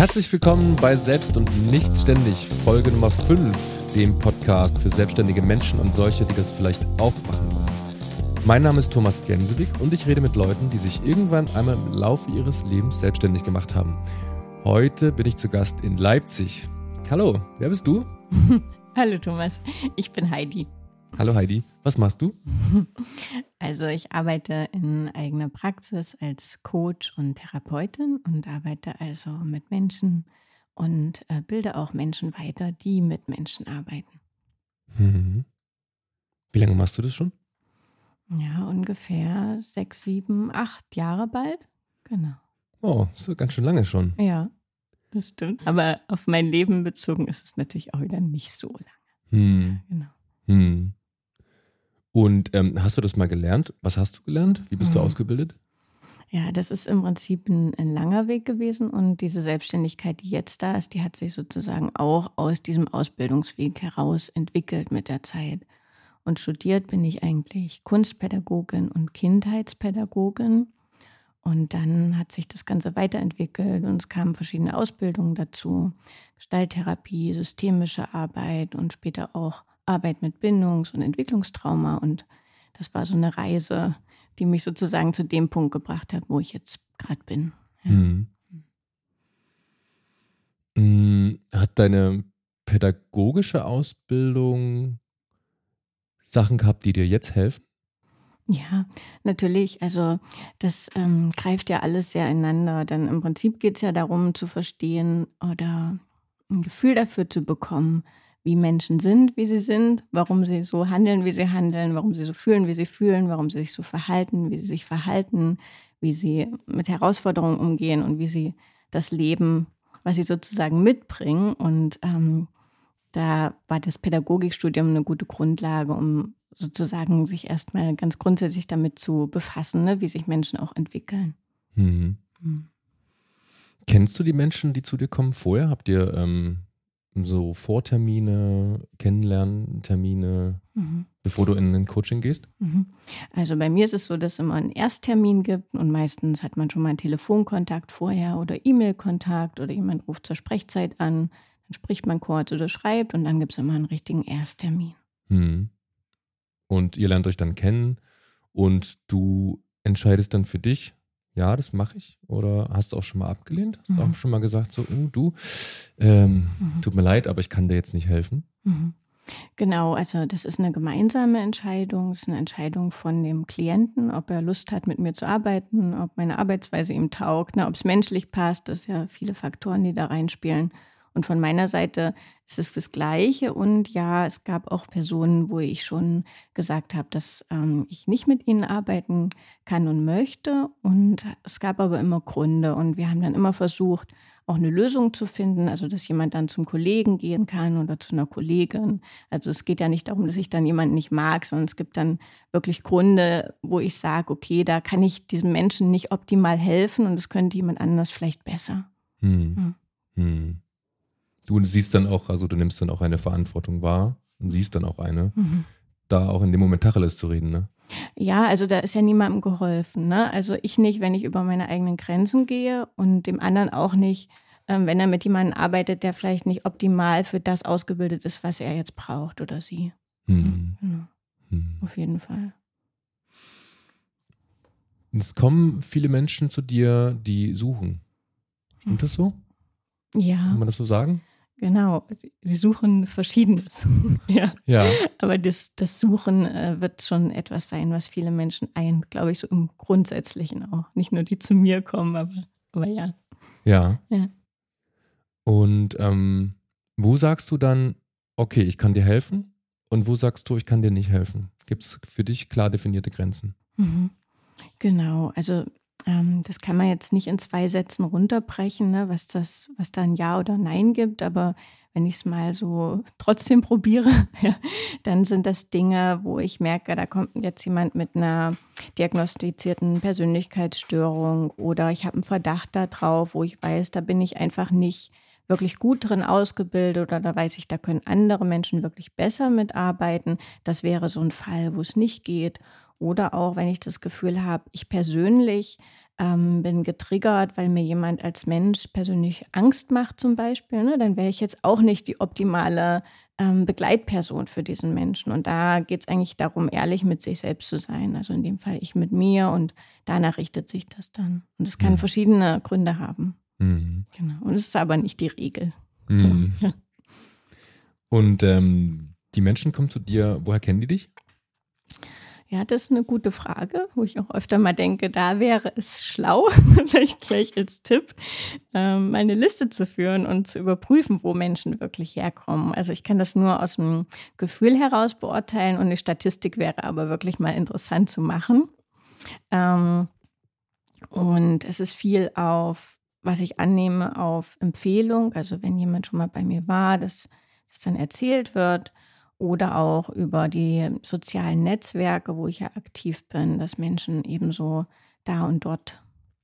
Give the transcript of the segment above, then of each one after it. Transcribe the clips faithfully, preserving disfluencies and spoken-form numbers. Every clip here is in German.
Herzlich willkommen bei Selbst und nicht ständig, Folge Nummer fünf, dem Podcast für selbstständige Menschen und solche, die das vielleicht auch machen wollen. Mein Name ist Thomas Gensewig und ich rede mit Leuten, die sich irgendwann einmal im Laufe ihres Lebens selbstständig gemacht haben. Heute bin ich zu Gast in Leipzig. Hallo, wer bist du? Hallo Thomas, ich bin Heidi. Hallo Heidi, was machst du? Also ich arbeite in eigener Praxis als Coach und Therapeutin und arbeite also mit Menschen und äh, bilde auch Menschen weiter, die mit Menschen arbeiten. Mhm. Wie lange machst du das schon? Ja, ungefähr sechs, sieben, acht Jahre bald. Genau. Oh, so ganz schön lange schon. Ja, das stimmt. Aber auf mein Leben bezogen ist es natürlich auch wieder nicht so lange. Hm. Genau. Hm. Und ähm, hast du das mal gelernt? Was hast du gelernt? Wie bist du Hm. ausgebildet? Ja, das ist im Prinzip ein, ein langer Weg gewesen und diese Selbstständigkeit, die jetzt da ist, die hat sich sozusagen auch aus diesem Ausbildungsweg heraus entwickelt mit der Zeit. Und studiert bin ich eigentlich Kunstpädagogin und Kindheitspädagogin. Und dann hat sich das Ganze weiterentwickelt und es kamen verschiedene Ausbildungen dazu. Gestalttherapie, systemische Arbeit und später auch Arbeit mit Bindungs- und Entwicklungstrauma. Und das war so eine Reise, die mich sozusagen zu dem Punkt gebracht hat, wo ich jetzt gerade bin. Ja. Hm. Hm. Hat deine pädagogische Ausbildung Sachen gehabt, die dir jetzt helfen? Ja, natürlich. Also das ähm, greift ja alles sehr ineinander. Denn im Prinzip geht es ja darum zu verstehen oder ein Gefühl dafür zu bekommen, wie Menschen sind, wie sie sind, warum sie so handeln, wie sie handeln, warum sie so fühlen, wie sie fühlen, warum sie sich so verhalten, wie sie sich verhalten, wie sie mit Herausforderungen umgehen und wie sie das Leben, was sie sozusagen mitbringen. Und ähm, da war das Pädagogikstudium eine gute Grundlage, um sozusagen sich erstmal ganz grundsätzlich damit zu befassen, ne, wie sich Menschen auch entwickeln. Hm. Mhm. Kennst du die Menschen, die zu dir kommen vorher? Habt ihr ähm, so Vortermine, Kennenlerntermine, Mhm. bevor du in ein Coaching gehst? Mhm. Also bei mir ist es so, dass es immer einen Ersttermin gibt und meistens hat man schon mal einen Telefonkontakt vorher oder E-Mail-Kontakt oder jemand ruft zur Sprechzeit an, dann spricht man kurz oder schreibt und dann gibt es immer einen richtigen Ersttermin. Hm. Und ihr lernt euch dann kennen und du entscheidest dann für dich, ja, das mache ich? Oder hast du auch schon mal abgelehnt? Hast du Mhm. auch schon mal gesagt, so, oh, du, ähm, Mhm. tut mir leid, aber ich kann dir jetzt nicht helfen? Mhm. Genau, also das ist eine gemeinsame Entscheidung. Es ist eine Entscheidung von dem Klienten, ob er Lust hat, mit mir zu arbeiten, ob meine Arbeitsweise ihm taugt, ne, ob es menschlich passt. Das sind ja viele Faktoren, die da reinspielen. Und von meiner Seite ist es das Gleiche. Und ja, es gab auch Personen, wo ich schon gesagt habe, dass ähm, ich nicht mit ihnen arbeiten kann und möchte. Und es gab aber immer Gründe. Und wir haben dann immer versucht, auch eine Lösung zu finden, also dass jemand dann zum Kollegen gehen kann oder zu einer Kollegin. Also es geht ja nicht darum, dass ich dann jemanden nicht mag, sondern es gibt dann wirklich Gründe, wo ich sage, okay, da kann ich diesem Menschen nicht optimal helfen und es könnte jemand anders vielleicht besser. Hm. Hm. Hm. Du siehst dann auch, also du nimmst dann auch eine Verantwortung wahr und siehst dann auch eine, Mhm. da auch in dem Moment Tacheles zu reden, ne? Ja, also da ist ja niemandem geholfen, ne? Also ich nicht, wenn ich über meine eigenen Grenzen gehe und dem anderen auch nicht, ähm, wenn er mit jemandem arbeitet, der vielleicht nicht optimal für das ausgebildet ist, was er jetzt braucht oder sie. Hm. Genau, Hm. auf jeden Fall. Es kommen viele Menschen zu dir, die suchen. Stimmt das so? Kann Ja, man das so sagen? genau. Sie suchen Verschiedenes. Ja. Ja. Aber das, das Suchen äh, wird schon etwas sein, was viele Menschen ein, glaube ich, so im Grundsätzlichen auch. Nicht nur die zu mir kommen, aber, aber ja. Ja. Ja. Und ähm, wo sagst du dann, okay, ich kann dir helfen? Und wo sagst du, ich kann dir nicht helfen? Gibt es für dich klar definierte Grenzen? Mhm. Genau, also ähm, das kann man jetzt nicht in zwei Sätzen runterbrechen, ne, was das, was da ein Ja oder Nein gibt, aber wenn ich es mal so trotzdem probiere, ja, dann sind das Dinge, wo ich merke, da kommt jetzt jemand mit einer diagnostizierten Persönlichkeitsstörung oder ich habe einen Verdacht darauf, wo ich weiß, da bin ich einfach nicht wirklich gut drin ausgebildet oder da weiß ich, da können andere Menschen wirklich besser mitarbeiten. Das wäre so ein Fall, wo es nicht geht. Oder auch, wenn ich das Gefühl habe, ich persönlich ähm, bin getriggert, weil mir jemand als Mensch persönlich Angst macht zum Beispiel, ne, dann wäre ich jetzt auch nicht die optimale ähm, Begleitperson für diesen Menschen. Und da geht es eigentlich darum, ehrlich mit sich selbst zu sein. Also in dem Fall ich mit mir und danach richtet sich das dann. Und es kann Mhm. verschiedene Gründe haben. Mhm. Genau. Und es ist aber nicht die Regel. Mhm. So, ja. Und ähm, die Menschen kommen zu dir, woher kennen die dich? Ja, das ist eine gute Frage, wo ich auch öfter mal denke, da wäre es schlau, vielleicht gleich als Tipp, ähm, mal eine Liste zu führen und zu überprüfen, wo Menschen wirklich herkommen. Also ich kann das nur aus dem Gefühl heraus beurteilen und eine Statistik wäre aber wirklich mal interessant zu machen. Ähm, und es ist viel auf, was ich annehme, auf Empfehlung. Also wenn jemand schon mal bei mir war, dass das dann erzählt wird. Oder auch über die sozialen Netzwerke, wo ich ja aktiv bin, dass Menschen ebenso da und dort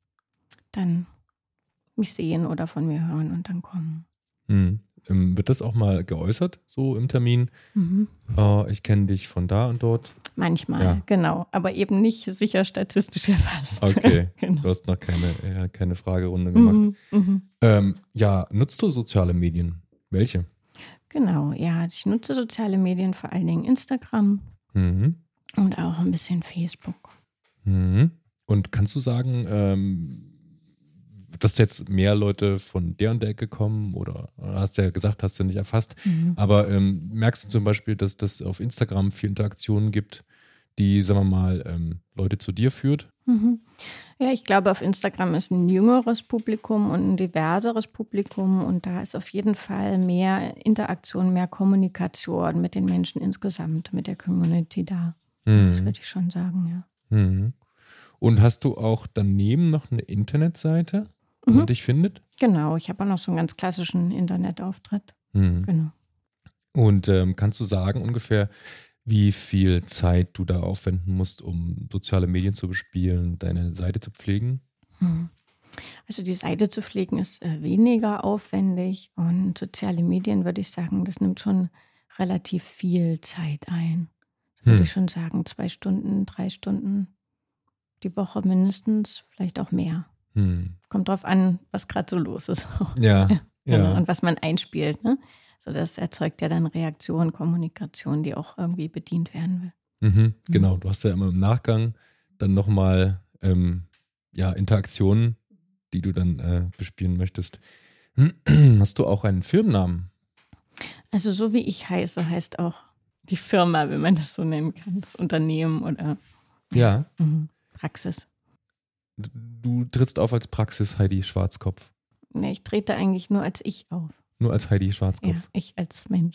dann mich sehen oder von mir hören und dann kommen. Mhm. Ähm, wird das auch mal geäußert, so im Termin? Mhm. Äh, ich kenne dich von da und dort. Manchmal, Ja. genau. Aber eben nicht sicher statistisch erfasst. Okay, genau. du hast noch keine, äh, keine Fragerunde gemacht. Mhm. Mhm. Ähm, ja, nutzt du soziale Medien? Welche? Genau, ja. Ich nutze soziale Medien, vor allen Dingen Instagram Mhm. und auch ein bisschen Facebook. Mhm. Und kannst du sagen, ähm, dass jetzt mehr Leute von der und der Ecke kommen oder hast du ja gesagt, hast du nicht erfasst, Mhm. aber ähm, merkst du zum Beispiel, dass das auf Instagram viel Interaktionen gibt, die, sagen wir mal, ähm, Leute zu dir führt? Mhm. Ja, ich glaube, auf Instagram ist ein jüngeres Publikum und ein diverseres Publikum und da ist auf jeden Fall mehr Interaktion, mehr Kommunikation mit den Menschen insgesamt, mit der Community da. Das Mhm. würde ich schon sagen, ja. Mhm. Und hast du auch daneben noch eine Internetseite, wo man Mhm. dich findet? Genau, ich habe auch noch so einen ganz klassischen Internetauftritt. Mhm. Genau. Und ähm, kannst du sagen ungefähr, wie viel Zeit du da aufwenden musst, um soziale Medien zu bespielen, deine Seite zu pflegen? Mhm. Also die Seite zu pflegen ist äh, weniger aufwendig und soziale Medien, würde ich sagen, das nimmt schon relativ viel Zeit ein. Würde Hm. ich schon sagen, zwei Stunden, drei Stunden die Woche mindestens, vielleicht auch mehr. Hm. Kommt drauf an, was gerade so los ist. Ja, Genau. ja. Und was man einspielt. Ne? So, das erzeugt ja dann Reaktion, Kommunikation, die auch irgendwie bedient werden will. Mhm, genau, du hast ja immer im Nachgang dann nochmal ähm, ja, Interaktionen, die du dann äh, bespielen möchtest. Hast du auch einen Firmennamen? Also so wie ich heiße, heißt auch die Firma, wenn man das so nennen kann, das Unternehmen oder Ja. mhm, Praxis. Du trittst auf als Praxis Heidi Schwarzkopf. Nee, ich trete eigentlich nur als ich auf. Nur als Heidi Ja, Schwarzkopf. ich als Mensch.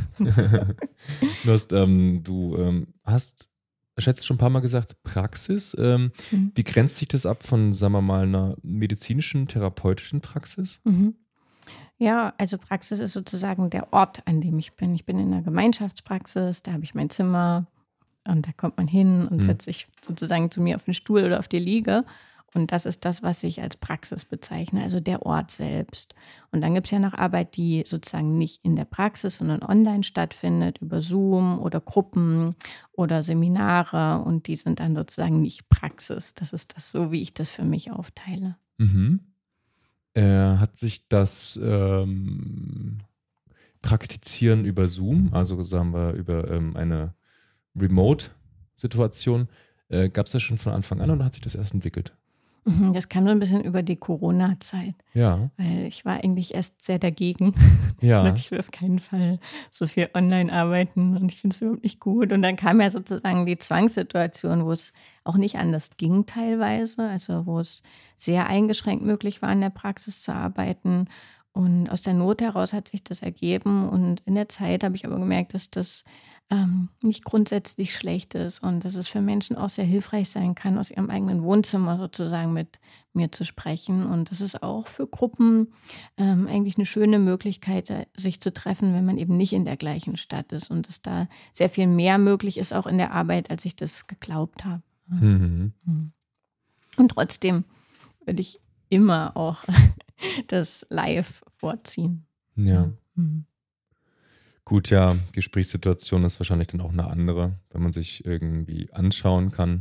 Du hast, ähm, du ähm, hast, schätzt schon ein paar Mal gesagt, Praxis. Ähm, Mhm. wie grenzt sich das ab von, sagen wir mal, einer medizinischen, therapeutischen Praxis? Mhm. Ja, also Praxis ist sozusagen der Ort, an dem ich bin. Ich bin in einer Gemeinschaftspraxis, da habe ich mein Zimmer und da kommt man hin und Hm. setzt sich sozusagen zu mir auf den Stuhl oder auf die Liege. Und das ist das, was ich als Praxis bezeichne, also der Ort selbst. Und dann gibt es ja noch Arbeit, die sozusagen nicht in der Praxis, sondern online stattfindet, über Zoom oder Gruppen oder Seminare. Und die sind dann sozusagen nicht Praxis. Das ist das so, wie ich das für mich aufteile. Mhm. Äh, hat sich das ähm, Praktizieren über Zoom, also sagen wir über ähm, eine Remote-Situation, äh, gab es das schon von Anfang an oder hat sich das erst entwickelt? Mhm, Das kam so ein bisschen über die Corona-Zeit, Ja, weil ich war eigentlich erst sehr dagegen. ja. Ich will auf keinen Fall so viel online arbeiten und ich finde es überhaupt nicht gut. Und dann kam ja sozusagen die Zwangssituation, wo es auch nicht anders ging teilweise, also wo es sehr eingeschränkt möglich war, in der Praxis zu arbeiten. Und aus der Not heraus hat sich das ergeben. Und in der Zeit habe ich aber gemerkt, dass das ähm, nicht grundsätzlich schlecht ist und dass es für Menschen auch sehr hilfreich sein kann, aus ihrem eigenen Wohnzimmer sozusagen mit mir zu sprechen. Und das ist auch für Gruppen ähm, eigentlich eine schöne Möglichkeit, äh, sich zu treffen, wenn man eben nicht in der gleichen Stadt ist und dass da sehr viel mehr möglich ist, auch in der Arbeit, als ich das geglaubt habe. Mhm. Und trotzdem würde ich immer auch das Live vorziehen. Ja. Mhm. Gut, ja, Gesprächssituation ist wahrscheinlich dann auch eine andere, wenn man sich irgendwie anschauen kann, ne?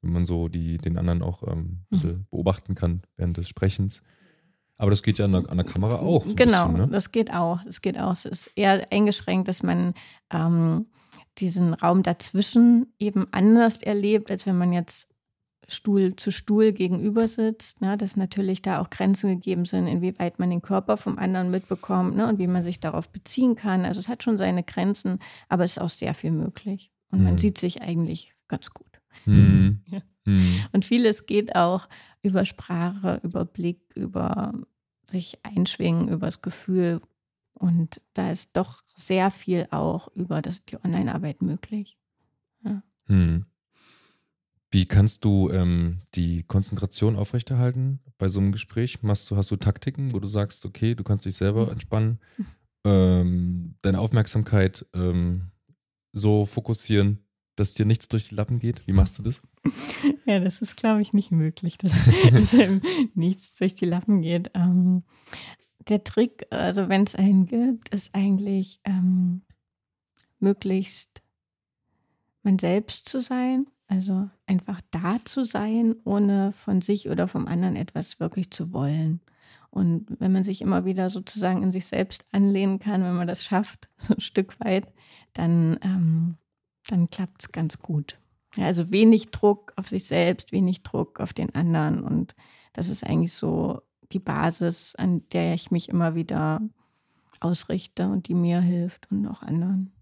wenn man so die, den anderen auch ähm, ein bisschen beobachten kann während des Sprechens. Aber das geht ja an der, an der Kamera auch. So genau, ein bisschen, ne? das geht auch. Das geht auch. Es ist eher eingeschränkt, dass man ähm, diesen Raum dazwischen eben anders erlebt, als wenn man jetzt Stuhl zu Stuhl gegenüber sitzt, ne, dass natürlich da auch Grenzen gegeben sind, inwieweit man den Körper vom anderen mitbekommt, ne, und wie man sich darauf beziehen kann. Also es hat schon seine Grenzen, aber es ist auch sehr viel möglich. Und Mhm. man sieht sich eigentlich ganz gut. Mhm. Ja. Mhm. Und vieles geht auch über Sprache, über Blick, über sich einschwingen, über das Gefühl. Und da ist doch sehr viel auch über das, die Online-Arbeit möglich. Ja. Mhm. Wie kannst du ähm, die Konzentration aufrechterhalten bei so einem Gespräch? Machst du, hast du Taktiken, wo du sagst, okay, du kannst dich selber entspannen, ähm, deine Aufmerksamkeit ähm, so fokussieren, dass dir nichts durch die Lappen geht? Wie machst du das? Ja, das ist, glaube ich, nicht möglich, dass, dass einem nichts durch die Lappen geht. Ähm, der Trick, also wenn es einen gibt, ist eigentlich ähm, möglichst man selbst zu sein, also einfach da zu sein, ohne von sich oder vom anderen etwas wirklich zu wollen. Und wenn man sich immer wieder sozusagen in sich selbst anlehnen kann, wenn man das schafft, so ein Stück weit, dann, ähm, dann klappt es ganz gut. Ja, also wenig Druck auf sich selbst, wenig Druck auf den anderen. Und das ist eigentlich so die Basis, an der ich mich immer wieder ausrichte und die mir hilft und auch anderen.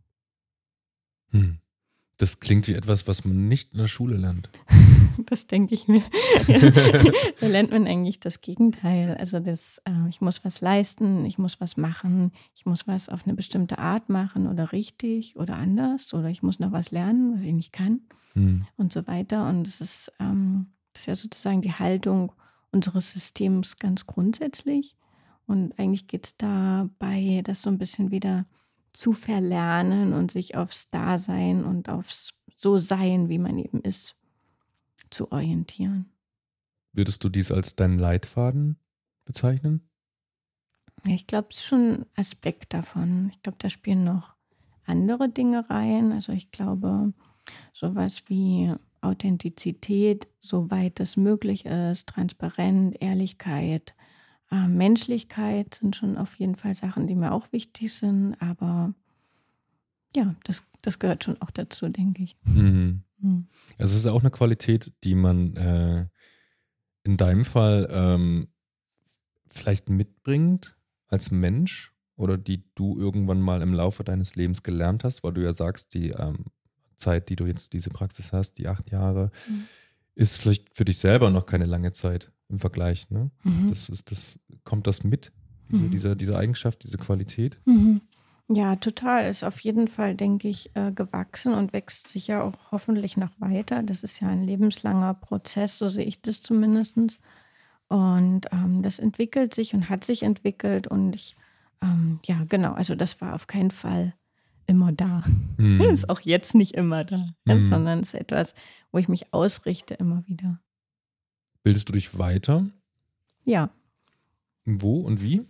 Hm. Das klingt wie etwas, was man nicht in der Schule lernt. Das denke ich mir. Da lernt man eigentlich das Gegenteil. Also das, äh, ich muss was leisten, ich muss was machen, ich muss was auf eine bestimmte Art machen oder richtig oder anders oder ich muss noch was lernen, was ich nicht kann Hm. und so weiter. Und das ist, ähm, das ist ja sozusagen die Haltung unseres Systems ganz grundsätzlich. Und eigentlich geht es dabei, das so ein bisschen wieder zu verlernen und sich aufs Dasein und aufs So-Sein, wie man eben ist, zu orientieren. Würdest du dies als deinen Leitfaden bezeichnen? Ja, ich glaube, es ist schon ein Aspekt davon. Ich glaube, da spielen noch andere Dinge rein. Also ich glaube, sowas wie Authentizität, soweit es möglich ist, Transparenz, Ehrlichkeit, äh, Menschlichkeit sind schon auf jeden Fall Sachen, die mir auch wichtig sind. Aber ja, das, das gehört schon auch dazu, denke ich. Mhm. Hm. Also es ist auch eine Qualität, die man äh, in deinem Fall ähm, vielleicht mitbringt als Mensch oder die du irgendwann mal im Laufe deines Lebens gelernt hast, weil du ja sagst, die ähm, Zeit, die du jetzt diese Praxis hast, die acht Jahre, Mhm. ist vielleicht für dich selber noch keine lange Zeit im Vergleich. Ne? Mhm. Das ist, das, kommt das mit, diese, Mhm. diese, diese Eigenschaft, diese Qualität? Mhm. Ja, total. Ist auf jeden Fall, denke ich, äh, gewachsen und wächst sicher auch hoffentlich noch weiter. Das ist ja ein lebenslanger Prozess, so sehe ich das zumindest. Und ähm, das entwickelt sich und hat sich entwickelt. Und ich, ähm, ja, genau, also das war auf keinen Fall immer da. Mhm. Ist auch jetzt nicht immer da, Mhm. sondern ist etwas, wo ich mich ausrichte immer wieder. Bildest du dich weiter? Ja. Wo und wie?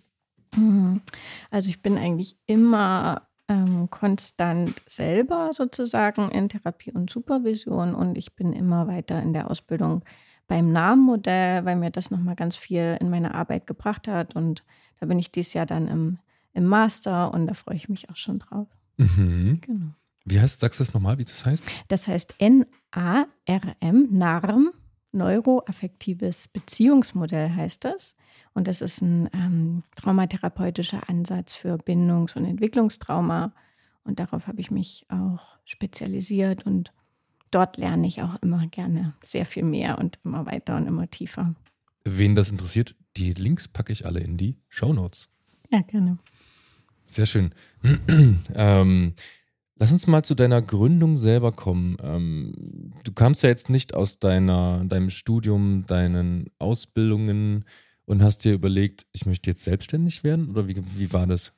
Also ich bin eigentlich immer ähm, konstant selber sozusagen in Therapie und Supervision und ich bin immer weiter in der Ausbildung beim Namenmodell, weil mir das nochmal ganz viel in meine Arbeit gebracht hat und da bin ich dieses Jahr dann im, im Master und da freue ich mich auch schon drauf. Mhm. Genau. Wie heißt, sagst du das nochmal, wie das heißt? Das heißt N A R M, NARM, Neuroaffektives Beziehungsmodell heißt das. Und das ist ein ähm, traumatherapeutischer Ansatz für Bindungs- und Entwicklungstrauma. Und darauf habe ich mich auch spezialisiert. Und dort lerne ich auch immer gerne sehr viel mehr und immer weiter und immer tiefer. Wen das interessiert, die Links packe ich alle in die Shownotes. Ja, gerne. Sehr schön. ähm, lass uns mal zu deiner Gründung selber kommen. Ähm, du kamst ja jetzt nicht aus deiner, deinem Studium, deinen Ausbildungen und hast dir überlegt, ich möchte jetzt selbstständig werden? Oder wie, wie war das?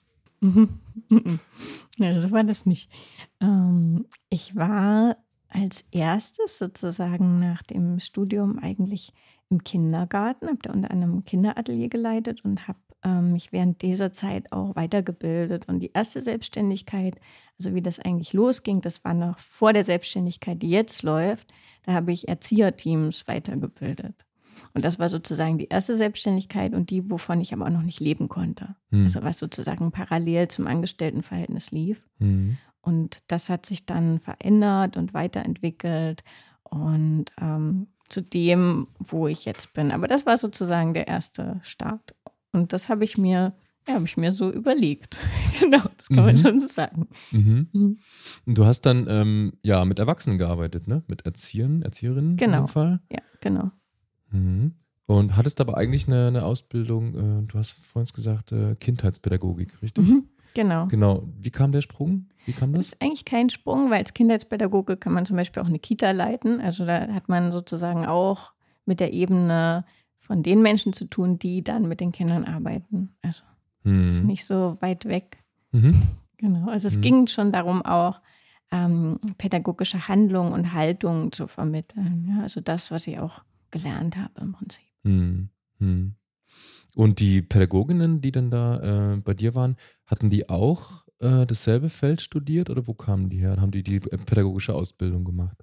Ja, so war das nicht. Ähm, ich war als erstes sozusagen nach dem Studium eigentlich im Kindergarten, habe da unter anderem ein Kinderatelier geleitet und habe ähm, mich während dieser Zeit auch weitergebildet. Und die erste Selbstständigkeit, also wie das eigentlich losging, das war noch vor der Selbstständigkeit, die jetzt läuft. Da habe ich Erzieherteams weitergebildet. Und das war sozusagen die erste Selbstständigkeit und die, wovon ich aber auch noch nicht leben konnte. Hm. Also was sozusagen parallel zum Angestelltenverhältnis lief. Mhm. Und das hat sich dann verändert und weiterentwickelt und ähm, zu dem, wo ich jetzt bin. Aber das war sozusagen der erste Start. Und das habe ich mir, ja, habe ich mir so überlegt. Genau, das kann man Mhm. schon so sagen. Mhm. Mhm. Und du hast dann ähm, ja mit Erwachsenen gearbeitet, ne? Mit Erziehern, Erzieherinnen in Genau. dem Fall. Ja, genau. Mhm. Und hattest aber eigentlich eine, eine Ausbildung, äh, du hast vorhin gesagt, äh, Kindheitspädagogik, richtig? Mhm. Genau. Genau. Wie kam der Sprung? Wie kam Das das? ist eigentlich kein Sprung, weil als Kindheitspädagoge kann man zum Beispiel auch eine Kita leiten. Also da hat man sozusagen auch mit der Ebene von den Menschen zu tun, die dann mit den Kindern arbeiten. Also ist Mhm. nicht so weit weg. Mhm. Genau. Also es Mhm. ging schon darum, auch ähm, pädagogische Handlung und Haltung zu vermitteln. Ja, also das, was ich auch gelernt habe im Prinzip. Mhm. Mhm. Und die Pädagoginnen, die dann da äh, bei dir waren, hatten die auch äh, dasselbe Feld studiert oder wo kamen die her? Haben die die äh, pädagogische Ausbildung gemacht?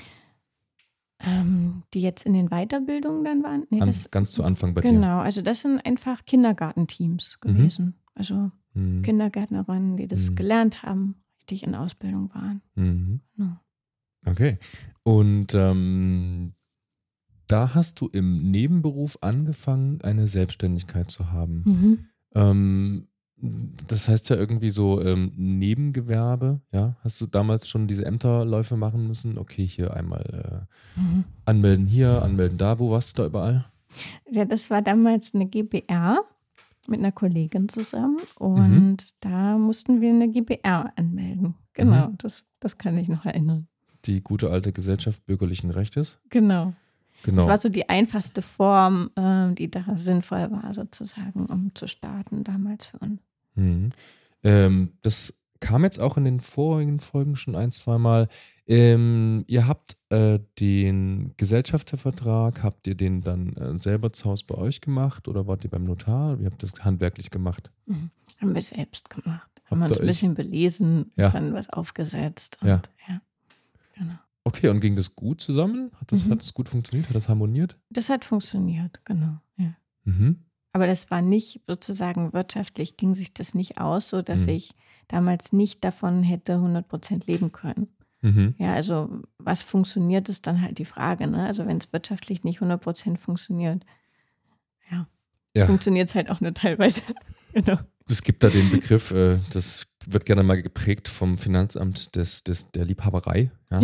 Ähm, die jetzt in den Weiterbildungen dann waren? Nee, An, das, ganz zu Anfang bei genau, also das sind einfach Kindergartenteams gewesen. Also dir. Mhm. Kindergärtnerinnen, die das Mhm. gelernt haben, richtig in Ausbildung waren. Mhm. Genau. Okay. Und ähm, da hast du im Nebenberuf angefangen, eine Selbstständigkeit zu haben. Mhm. Ähm, das heißt ja irgendwie so ähm, Nebengewerbe, ja? Hast du damals schon diese Ämterläufe machen müssen? Okay, hier einmal äh, Mhm. anmelden hier, anmelden da. Wo warst du da überall? Ja, das war damals eine G b R mit einer Kollegin zusammen und Mhm. da mussten wir eine G b R anmelden. Genau, Mhm. das, das kann ich noch erinnern. Die gute alte Gesellschaft bürgerlichen Rechtes. Genau. Das Genau. war so die einfachste Form, ähm, die da sinnvoll war, sozusagen, um zu starten damals für uns. Mhm. Ähm, das kam jetzt auch in den vorigen Folgen schon ein, zwei Mal. Ähm, ihr habt äh, den Gesellschaftervertrag, habt ihr den dann äh, selber zu Hause bei euch gemacht oder wart ihr beim Notar? Wie habt ihr das handwerklich gemacht? Mhm. Haben wir selbst gemacht. Haben Habt uns ihr ein euch? bisschen belesen, Ja. dann was aufgesetzt und Ja. ja, genau. Okay, und ging das gut zusammen? Hat das, Mhm. hat das gut funktioniert? Hat das harmoniert? Das hat funktioniert, genau. Ja. Mhm. Aber das war nicht sozusagen wirtschaftlich, ging sich das nicht aus, so dass Mhm. ich damals nicht davon hätte hundert Prozent leben können. Mhm. Ja, also was funktioniert, ist dann halt die Frage. Ne? Also wenn es wirtschaftlich nicht hundert Prozent funktioniert, ja, Ja, funktioniert es halt auch nur teilweise. Genau. es gibt da den Begriff, äh, das wird gerne mal geprägt vom Finanzamt des, des, der Liebhaberei. Ja?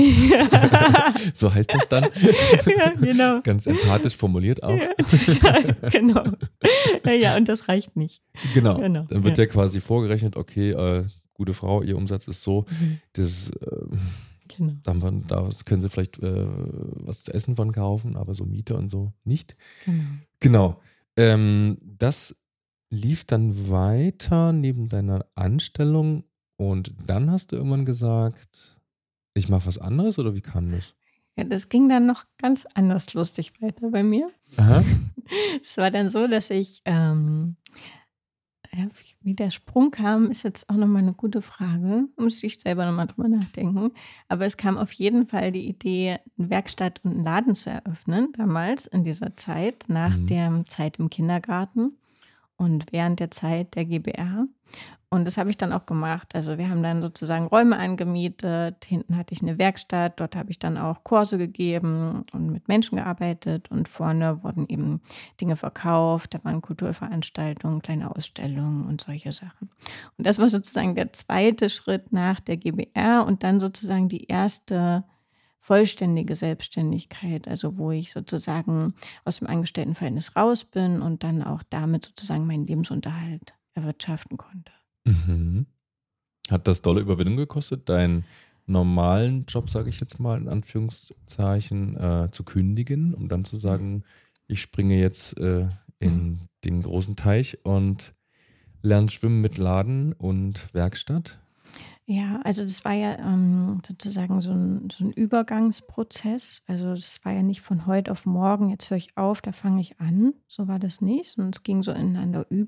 So heißt das dann. Ja, genau. Ganz empathisch formuliert auch. Ja, genau. Ja, ja, und das reicht nicht. Genau. Genau, Dann wird ja. ja quasi vorgerechnet, okay, äh, gute Frau, ihr Umsatz ist so, Mhm. das, äh, Genau. da, haben wir- da können sie vielleicht äh, was zu essen von kaufen, aber so Miete und so nicht. Genau. Genau. Ähm, das lief dann weiter neben deiner Anstellung und dann hast du irgendwann gesagt, ich mache was anderes oder wie kam das? Ja, das ging dann noch ganz anders lustig weiter bei mir. Aha. Es war dann so, dass ich, ähm, ja, wie, wie der Sprung kam, ist jetzt auch nochmal eine gute Frage. Muss ich selber nochmal drüber nachdenken. Aber es kam auf jeden Fall die Idee, eine Werkstatt und einen Laden zu eröffnen, damals in dieser Zeit, nach Mhm. der Zeit im Kindergarten und während der Zeit der G b R. Und das habe ich dann auch gemacht. Also wir haben dann sozusagen Räume angemietet. Hinten hatte ich eine Werkstatt. Dort habe ich dann auch Kurse gegeben und mit Menschen gearbeitet. Und vorne wurden eben Dinge verkauft. Da waren Kulturveranstaltungen, kleine Ausstellungen und solche Sachen. Und das war sozusagen der zweite Schritt nach der G b R und dann sozusagen die erste vollständige Selbstständigkeit, also wo ich sozusagen aus dem Angestelltenverhältnis raus bin und dann auch damit sozusagen meinen Lebensunterhalt erwirtschaften konnte. Mhm. Hat das dolle Überwindung gekostet, deinen normalen Job, sage ich jetzt mal in Anführungszeichen, äh, zu kündigen, um dann zu sagen, ich springe jetzt äh, in den großen Teich und lerne schwimmen mit Laden und Werkstatt? Ja, also das war ja ähm, sozusagen so ein, so ein Übergangsprozess. Also das war ja nicht von heute auf morgen, jetzt höre ich auf, da fange ich an. So war das nicht, sondern es ging so ineinander über.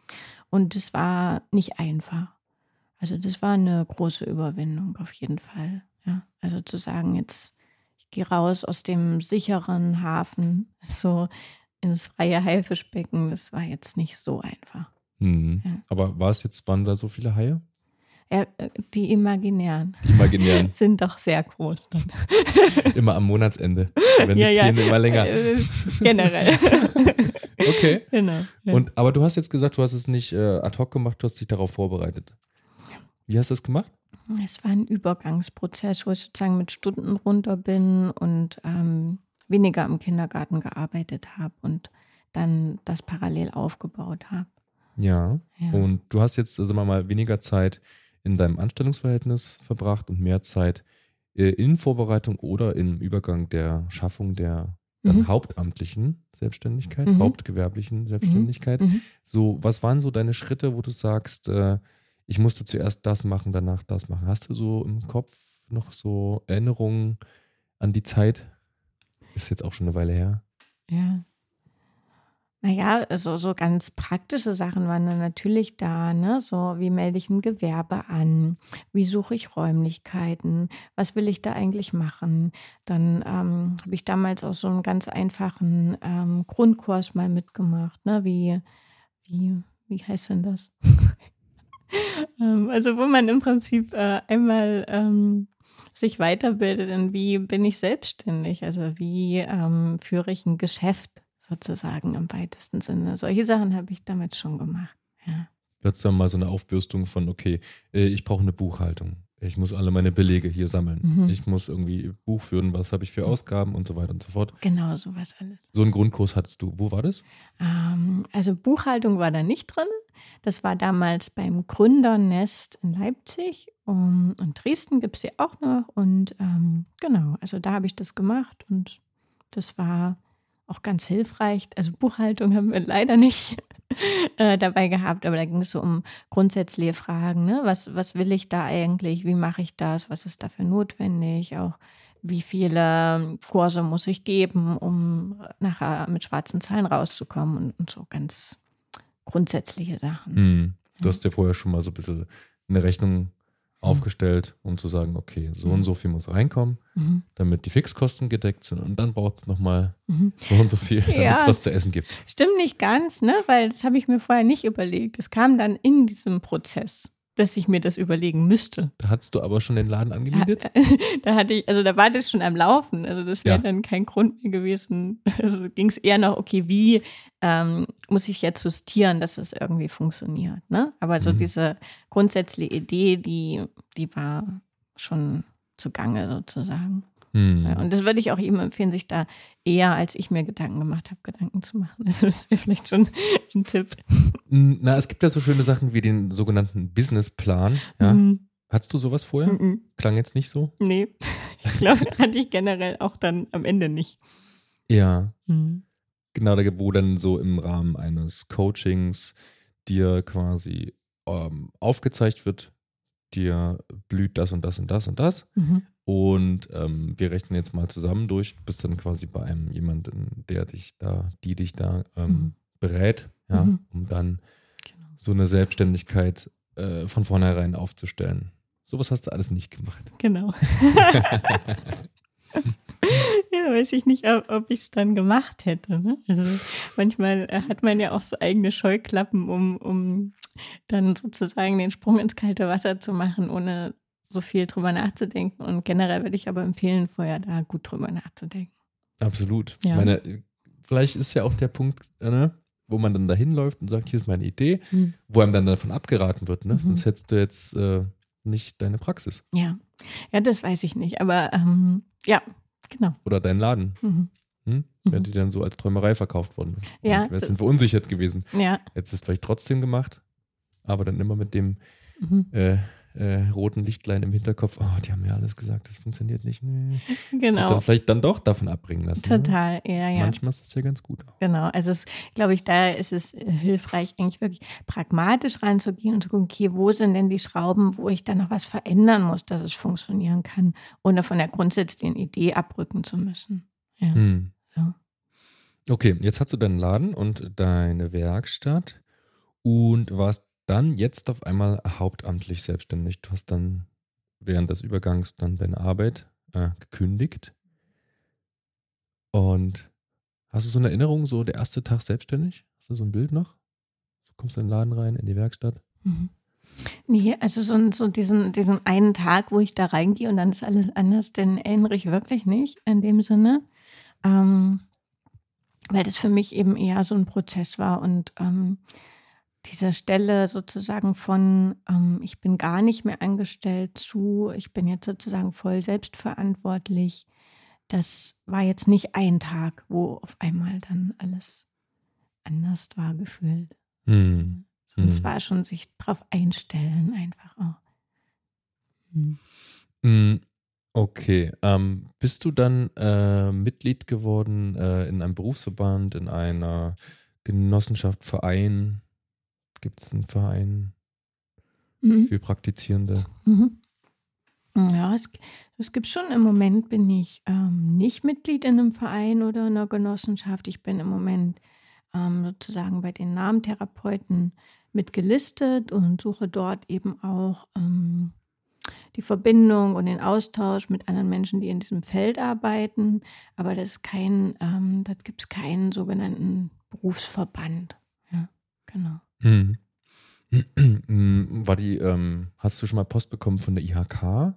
Und das war nicht einfach. Also das war eine große Überwindung auf jeden Fall. Ja, also zu sagen, jetzt ich gehe raus aus dem sicheren Hafen, so ins freie Haifischbecken, das war jetzt nicht so einfach. Hm. Ja. Aber war es jetzt, waren da so viele Haie? Ja, die imaginären Die imaginären. sind doch sehr groß dann. Immer am Monatsende. Wenn Ja, die ja. Zähne immer länger. Äh, generell. Okay. Genau. Ja. Und, aber du hast jetzt gesagt, du hast es nicht äh, ad hoc gemacht, du hast dich darauf vorbereitet. Wie hast du das gemacht? Es war ein Übergangsprozess, wo ich sozusagen mit Stunden runter bin und ähm, weniger im Kindergarten gearbeitet habe und dann das parallel aufgebaut habe. Ja. Ja. Und du hast jetzt, sagen wir mal, weniger Zeit in deinem Anstellungsverhältnis verbracht und mehr Zeit äh, in Vorbereitung oder im Übergang der Schaffung der dann Mhm. hauptamtlichen Selbstständigkeit, Mhm. hauptgewerblichen Selbstständigkeit. Mhm. So, was waren so deine Schritte, wo du sagst, äh, ich musste zuerst das machen, danach das machen? Hast du so im Kopf noch so Erinnerungen an die Zeit? Ist jetzt auch schon eine Weile her. Ja. Naja, also so ganz praktische Sachen waren dann natürlich da, ne? So, wie melde ich ein Gewerbe an? Wie suche ich Räumlichkeiten? Was will ich da eigentlich machen? Dann ähm, habe ich damals auch so einen ganz einfachen ähm, Grundkurs mal mitgemacht, ne? Wie, wie, wie heißt denn das? Ähm, Also wo man im Prinzip äh, einmal ähm, sich weiterbildet in wie bin ich selbstständig, also wie ähm, führe ich ein Geschäft sozusagen im weitesten Sinne. Solche Sachen habe ich damals schon gemacht. Ja. Du hattest dann mal so eine Aufbürstung von, okay, äh, ich brauche eine Buchhaltung. Ich muss alle meine Belege hier sammeln. Mhm. Ich muss irgendwie Buch führen, was habe ich für Ausgaben und so weiter und so fort. Genau, sowas alles. So einen Grundkurs hattest du. Wo war das? Ähm, also Buchhaltung war da nicht drin. Das war damals beim Gründernest in Leipzig. Um, und Dresden gibt es ja auch noch. Und ähm, genau, also da habe ich das gemacht und das war auch ganz hilfreich. Also Buchhaltung haben wir leider nicht äh, dabei gehabt, aber da ging es so um grundsätzliche Fragen. Ne? Was, was will ich da eigentlich? Wie mache ich das? Was ist dafür notwendig? Auch wie viele Kurse muss ich geben, um nachher mit schwarzen Zahlen rauszukommen und, und so ganz grundsätzliche Sachen. Hm. Du hast ja vorher schon mal so ein bisschen eine Rechnung aufgestellt, um zu sagen, okay, so und so viel muss reinkommen, Mhm. damit die Fixkosten gedeckt sind und dann braucht es nochmal Mhm. so und so viel, damit es Ja. was zu essen gibt. Stimmt nicht ganz, ne? Weil das habe ich mir vorher nicht überlegt. Das kam dann in diesem Prozess, dass ich mir das überlegen müsste. Da hattest du aber schon den Laden Da, angemietet? da hatte ich, also da war das schon am Laufen. Also das wäre Ja. dann kein Grund mehr gewesen. Also ging es eher noch, okay, wie ähm, muss ich jetzt justieren, dass es irgendwie funktioniert. Ne? Aber so Mhm. diese grundsätzliche Idee, die, die war schon zugange sozusagen. Hm. Ja, und das würde ich auch ihm empfehlen, sich da eher, als ich mir Gedanken gemacht habe, Gedanken zu machen. Also das wäre vielleicht schon ein Tipp. Na, es gibt ja so schöne Sachen wie den sogenannten Businessplan. Ja? Mhm. Hattest du sowas vorher? Mhm. Klang jetzt nicht so? Nee, ich glaube, hatte ich generell auch dann am Ende nicht. Ja, Mhm. genau, da wo dann so im Rahmen eines Coachings dir quasi ähm, aufgezeigt wird, dir blüht das und das und das und das. Mhm. Und ähm, wir rechnen jetzt mal zusammen durch. Du bist dann quasi bei einem jemanden, der dich da, die dich da ähm, Mhm. berät, ja, Mhm. um dann Genau. so eine Selbstständigkeit äh, von vornherein aufzustellen. Sowas hast du alles nicht gemacht. Genau. Ja, weiß ich nicht, ob, ob ich es dann gemacht hätte. Ne? Also manchmal äh, hat man ja auch so eigene Scheuklappen, um, um dann sozusagen den Sprung ins kalte Wasser zu machen, ohne so viel drüber nachzudenken. Und generell würde ich aber empfehlen, vorher da gut drüber nachzudenken. Absolut. Ja. Ich meine, vielleicht ist ja auch der Punkt, äh, ne, wo man dann dahin läuft und sagt, hier ist meine Idee, Hm. wo einem dann davon abgeraten wird. Ne? Mhm. Sonst hättest du jetzt äh, nicht deine Praxis Ja. Ja, das weiß ich nicht. Aber ähm, ja, genau. oder deinen Laden. Mhm. Hm? Mhm. Wäre dir dann so als Träumerei verkauft worden. Ja, Und wärst das- dann verunsichert gewesen. Ja. Hättest es vielleicht trotzdem gemacht, aber dann immer mit dem Mhm. äh, äh, roten Lichtlein im Hinterkopf, oh, die haben mir alles gesagt, das funktioniert nicht. Nee. Das wird Genau. dann vielleicht dann doch davon abbringen lassen. Ne? Total, ja, ja. Manchmal ist das ja ganz gut auch. Genau, also es glaube ich, da ist es äh, hilfreich, eigentlich wirklich pragmatisch reinzugehen und zu gucken, okay, wo sind denn die Schrauben, wo ich dann noch was verändern muss, dass es funktionieren kann, ohne von der grundsätzlichen Idee abrücken zu müssen. Ja. Hm. So. Okay, jetzt hast du deinen Laden und deine Werkstatt und warst dann jetzt auf einmal hauptamtlich selbstständig. Du hast dann während des Übergangs dann deine Arbeit äh, gekündigt. Und hast du so eine Erinnerung, so der erste Tag selbstständig? Hast du so ein Bild noch? Du kommst in den Laden rein, in die Werkstatt. Mhm. Nee, also so, so diesen, diesen einen Tag, wo ich da reingehe und dann ist alles anders, den erinnere ich wirklich nicht in dem Sinne. Ähm, weil das für mich eben eher so ein Prozess war und ähm, diese Stelle sozusagen von, ähm, ich bin gar nicht mehr angestellt zu, ich bin jetzt sozusagen voll selbstverantwortlich. Das war jetzt nicht ein Tag, wo auf einmal dann alles anders war gefühlt. Hm. Sonst Hm. war schon sich drauf einstellen einfach auch. Hm. Hm, Okay, ähm, bist du dann äh, Mitglied geworden äh, in einem Berufsverband, in einer Genossenschaft, Verein? Gibt es einen Verein Mhm. für Praktizierende? Mhm. Ja, es, es gibt schon, im Moment bin ich ähm, nicht Mitglied in einem Verein oder einer Genossenschaft. Ich bin im Moment ähm, sozusagen bei den Namentherapeuten mit gelistet und suche dort eben auch ähm, die Verbindung und den Austausch mit anderen Menschen, die in diesem Feld arbeiten. Aber das ist kein, ähm, da gibt es keinen sogenannten Berufsverband. Ja, genau. Hm. Hm, War die, ähm, hast du schon mal Post bekommen von der I H K?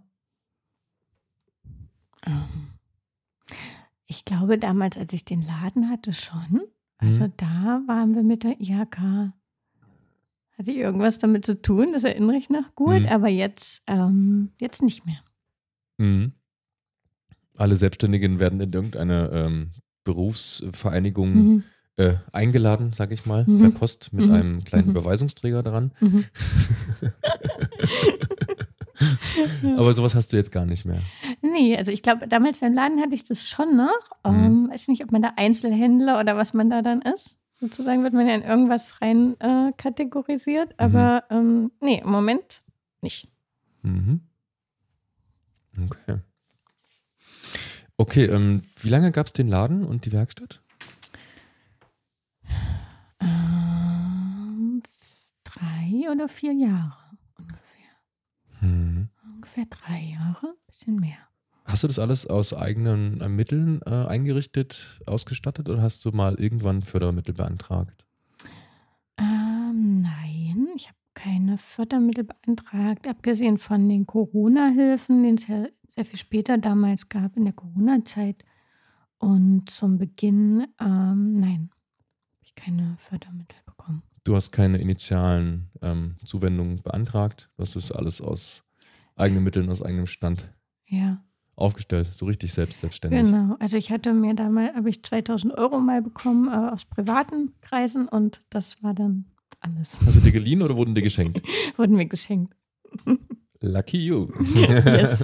Ähm, Ich glaube, damals, als ich den Laden hatte, schon. Also Hm? da waren wir mit der I H K. Hatte ich irgendwas damit zu tun? Das erinnere ich noch gut, Hm. aber jetzt, ähm, jetzt nicht mehr. Hm. Alle Selbstständigen werden in irgendeine ähm, Berufsvereinigung Mhm. äh, eingeladen, sag ich mal, per Mhm. Post mit Mhm. einem kleinen Mhm. Überweisungsträger daran. Mhm. Aber sowas hast du jetzt gar nicht mehr. Nee, also ich glaube, damals beim Laden hatte ich das schon noch. Mhm. Ähm, weiß nicht, ob man da Einzelhändler oder was man da dann ist. Sozusagen wird man ja in irgendwas rein äh, kategorisiert. Aber ähm, nee, im Moment nicht. Mhm. Okay. Okay, ähm, wie lange gab es den Laden und die Werkstatt? Ähm, drei oder vier Jahre ungefähr. Mhm. Ungefähr drei Jahre, bisschen mehr. Hast du das alles aus eigenen äh, Mitteln äh, eingerichtet, ausgestattet oder hast du mal irgendwann Fördermittel beantragt? Ähm, nein, ich habe keine Fördermittel beantragt, abgesehen von den Corona-Hilfen, den es ja sehr viel später damals gab, in der Corona-Zeit. Und zum Beginn, ähm, nein, habe ich keine Fördermittel bekommen. Du hast keine initialen ähm, Zuwendungen beantragt. Du hast das alles aus eigenen Mitteln, aus eigenem Stand Ja, aufgestellt, so richtig selbst selbstständig. genau. Also ich hatte mir damals, habe ich zweitausend Euro mal bekommen äh, aus privaten Kreisen und das war dann alles. Hast du dir geliehen oder wurden dir geschenkt? Wurden mir geschenkt. Lucky you. Yes.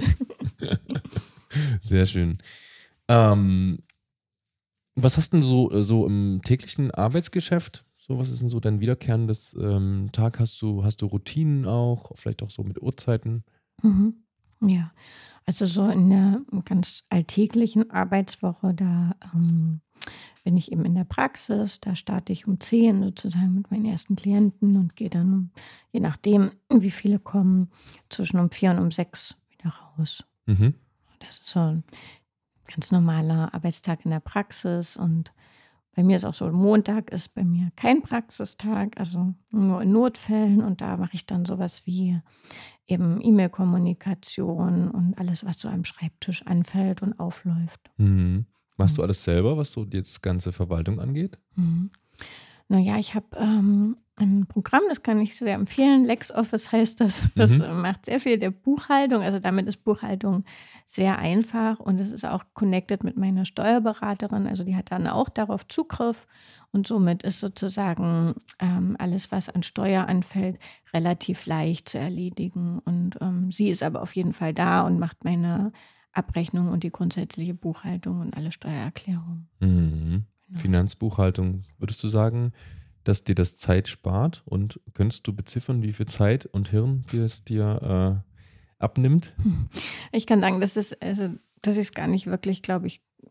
Sehr schön. Ähm, was hast du denn so, äh, so im täglichen Arbeitsgeschäft? So, was ist denn so dein wiederkehrendes ähm, Tag? Hast du, hast du Routinen auch? Vielleicht auch so mit Uhrzeiten? Mhm. Ja, also so in der ganz alltäglichen Arbeitswoche, da ähm, bin ich eben in der Praxis. Da starte ich um zehn sozusagen mit meinen ersten Klienten und gehe dann, um, je nachdem, wie viele kommen, zwischen um vier und um sechs wieder raus. Mhm. Das ist so ein ganz normaler Arbeitstag in der Praxis. Und bei mir ist auch so, Montag ist bei mir kein Praxistag, also nur in Notfällen. Und da mache ich dann sowas wie eben E-Mail-Kommunikation und alles, was so am Schreibtisch anfällt und aufläuft. Mhm. Machst du alles selber, was so jetzt ganze Verwaltung angeht? Mhm. Naja, ich habe ähm, ein Programm, das kann ich sehr empfehlen. LexOffice heißt das. Das Mhm. äh, macht sehr viel der Buchhaltung. Also damit ist Buchhaltung sehr einfach und es ist auch connected mit meiner Steuerberaterin. Also die hat dann auch darauf Zugriff und somit ist sozusagen ähm, alles, was an Steuer anfällt, relativ leicht zu erledigen. Und ähm, sie ist aber auf jeden Fall da und macht meine Abrechnung und die grundsätzliche Buchhaltung und alle Steuererklärungen. Mhm. Finanzbuchhaltung, würdest du sagen, dass dir das Zeit spart und könntest du beziffern, wie viel Zeit und Hirn dir es dir äh, abnimmt? Ich kann sagen, das ist, also, das ist gar nicht wirklich, glaube ich,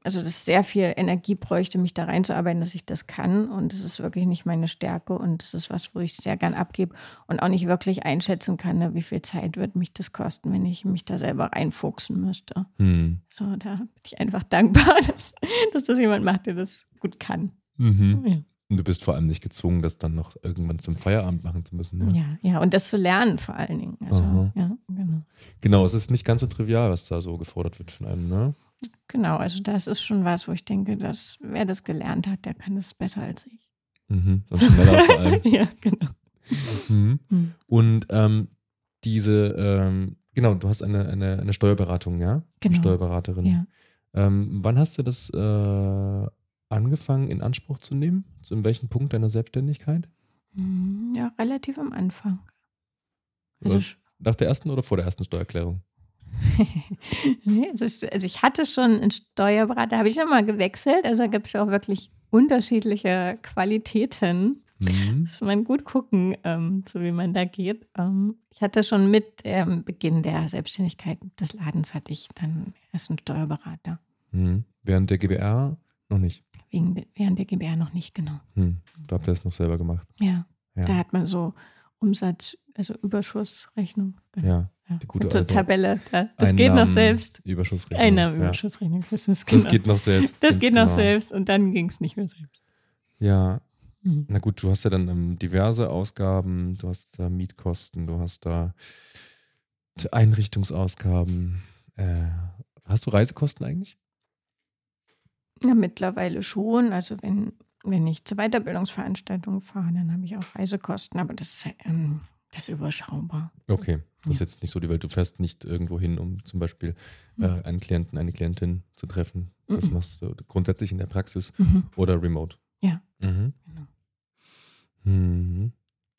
also das sehr viel Energie bräuchte, mich da reinzuarbeiten, dass ich das kann. Und das ist wirklich nicht meine Stärke. Und das ist was, wo ich sehr gern abgebe und auch nicht wirklich einschätzen kann, ne, wie viel Zeit wird mich das kosten, wenn ich mich da selber reinfuchsen müsste. Hm. So, da bin ich einfach dankbar, dass, dass das jemand macht, der das gut kann. Mhm. Ja. Und du bist vor allem nicht gezwungen, das dann noch irgendwann zum Feierabend machen zu müssen. Ne? Ja, ja, und das zu lernen vor allen Dingen. Also, Aha. ja, genau. Genau, es ist nicht ganz so trivial, was da so gefordert wird von einem, ne? Genau, also das ist schon was, wo ich denke, dass wer das gelernt hat, der kann das besser als ich. Mhm. Und schneller vor allem. Ja, genau. Mhm. Mhm. Und ähm, diese, ähm, genau, du hast eine, eine, eine Steuerberatung, ja? Genau. Steuerberaterin. Ja. Ähm, wann hast du das äh, angefangen in Anspruch zu nehmen? Zu in welchem Punkt deiner Selbstständigkeit? Mhm, ja, relativ am Anfang. Also, Was, nach der ersten oder vor der ersten Steuererklärung? nee, also, ich, also ich hatte schon einen Steuerberater, habe ich nochmal gewechselt. Also da gibt es ja auch wirklich unterschiedliche Qualitäten. Mhm. Muss man gut gucken, ähm, so wie man da geht. Ähm, ich hatte schon mit ähm, Beginn der Selbstständigkeit des Ladens hatte ich dann erst einen Steuerberater. Mhm. Während der G b R noch nicht. Wegen, während der G b R noch nicht, genau. Hm. Da habt ihr es noch selber gemacht. Ja, Ja. da hat man so Umsatz, also Überschussrechnung. Genau. Ja, Ja. die gute Mit so alte Tabelle. Da. Das geht noch selbst. Überschussrechnung. Einnahmenüberschussrechnung. Das, ist Ja. Das genau. geht noch selbst. Das ganz geht noch genau. selbst und dann ging es nicht mehr selbst. Ja, Mhm. na gut, du hast ja dann ähm, diverse Ausgaben, du hast da Mietkosten, du hast da Einrichtungsausgaben. Äh, hast du Reisekosten eigentlich? Ja, mittlerweile schon. Also wenn, wenn ich zu Weiterbildungsveranstaltungen fahre, dann habe ich auch Reisekosten, aber das ist, ähm, das ist überschaubar. Okay, das ist Ja. jetzt nicht so die Welt. Du fährst nicht irgendwo hin, um zum Beispiel äh, einen Klienten, eine Klientin zu treffen. Das Mhm. machst du grundsätzlich in der Praxis Mhm. oder remote. Ja, Mhm. genau. Mhm.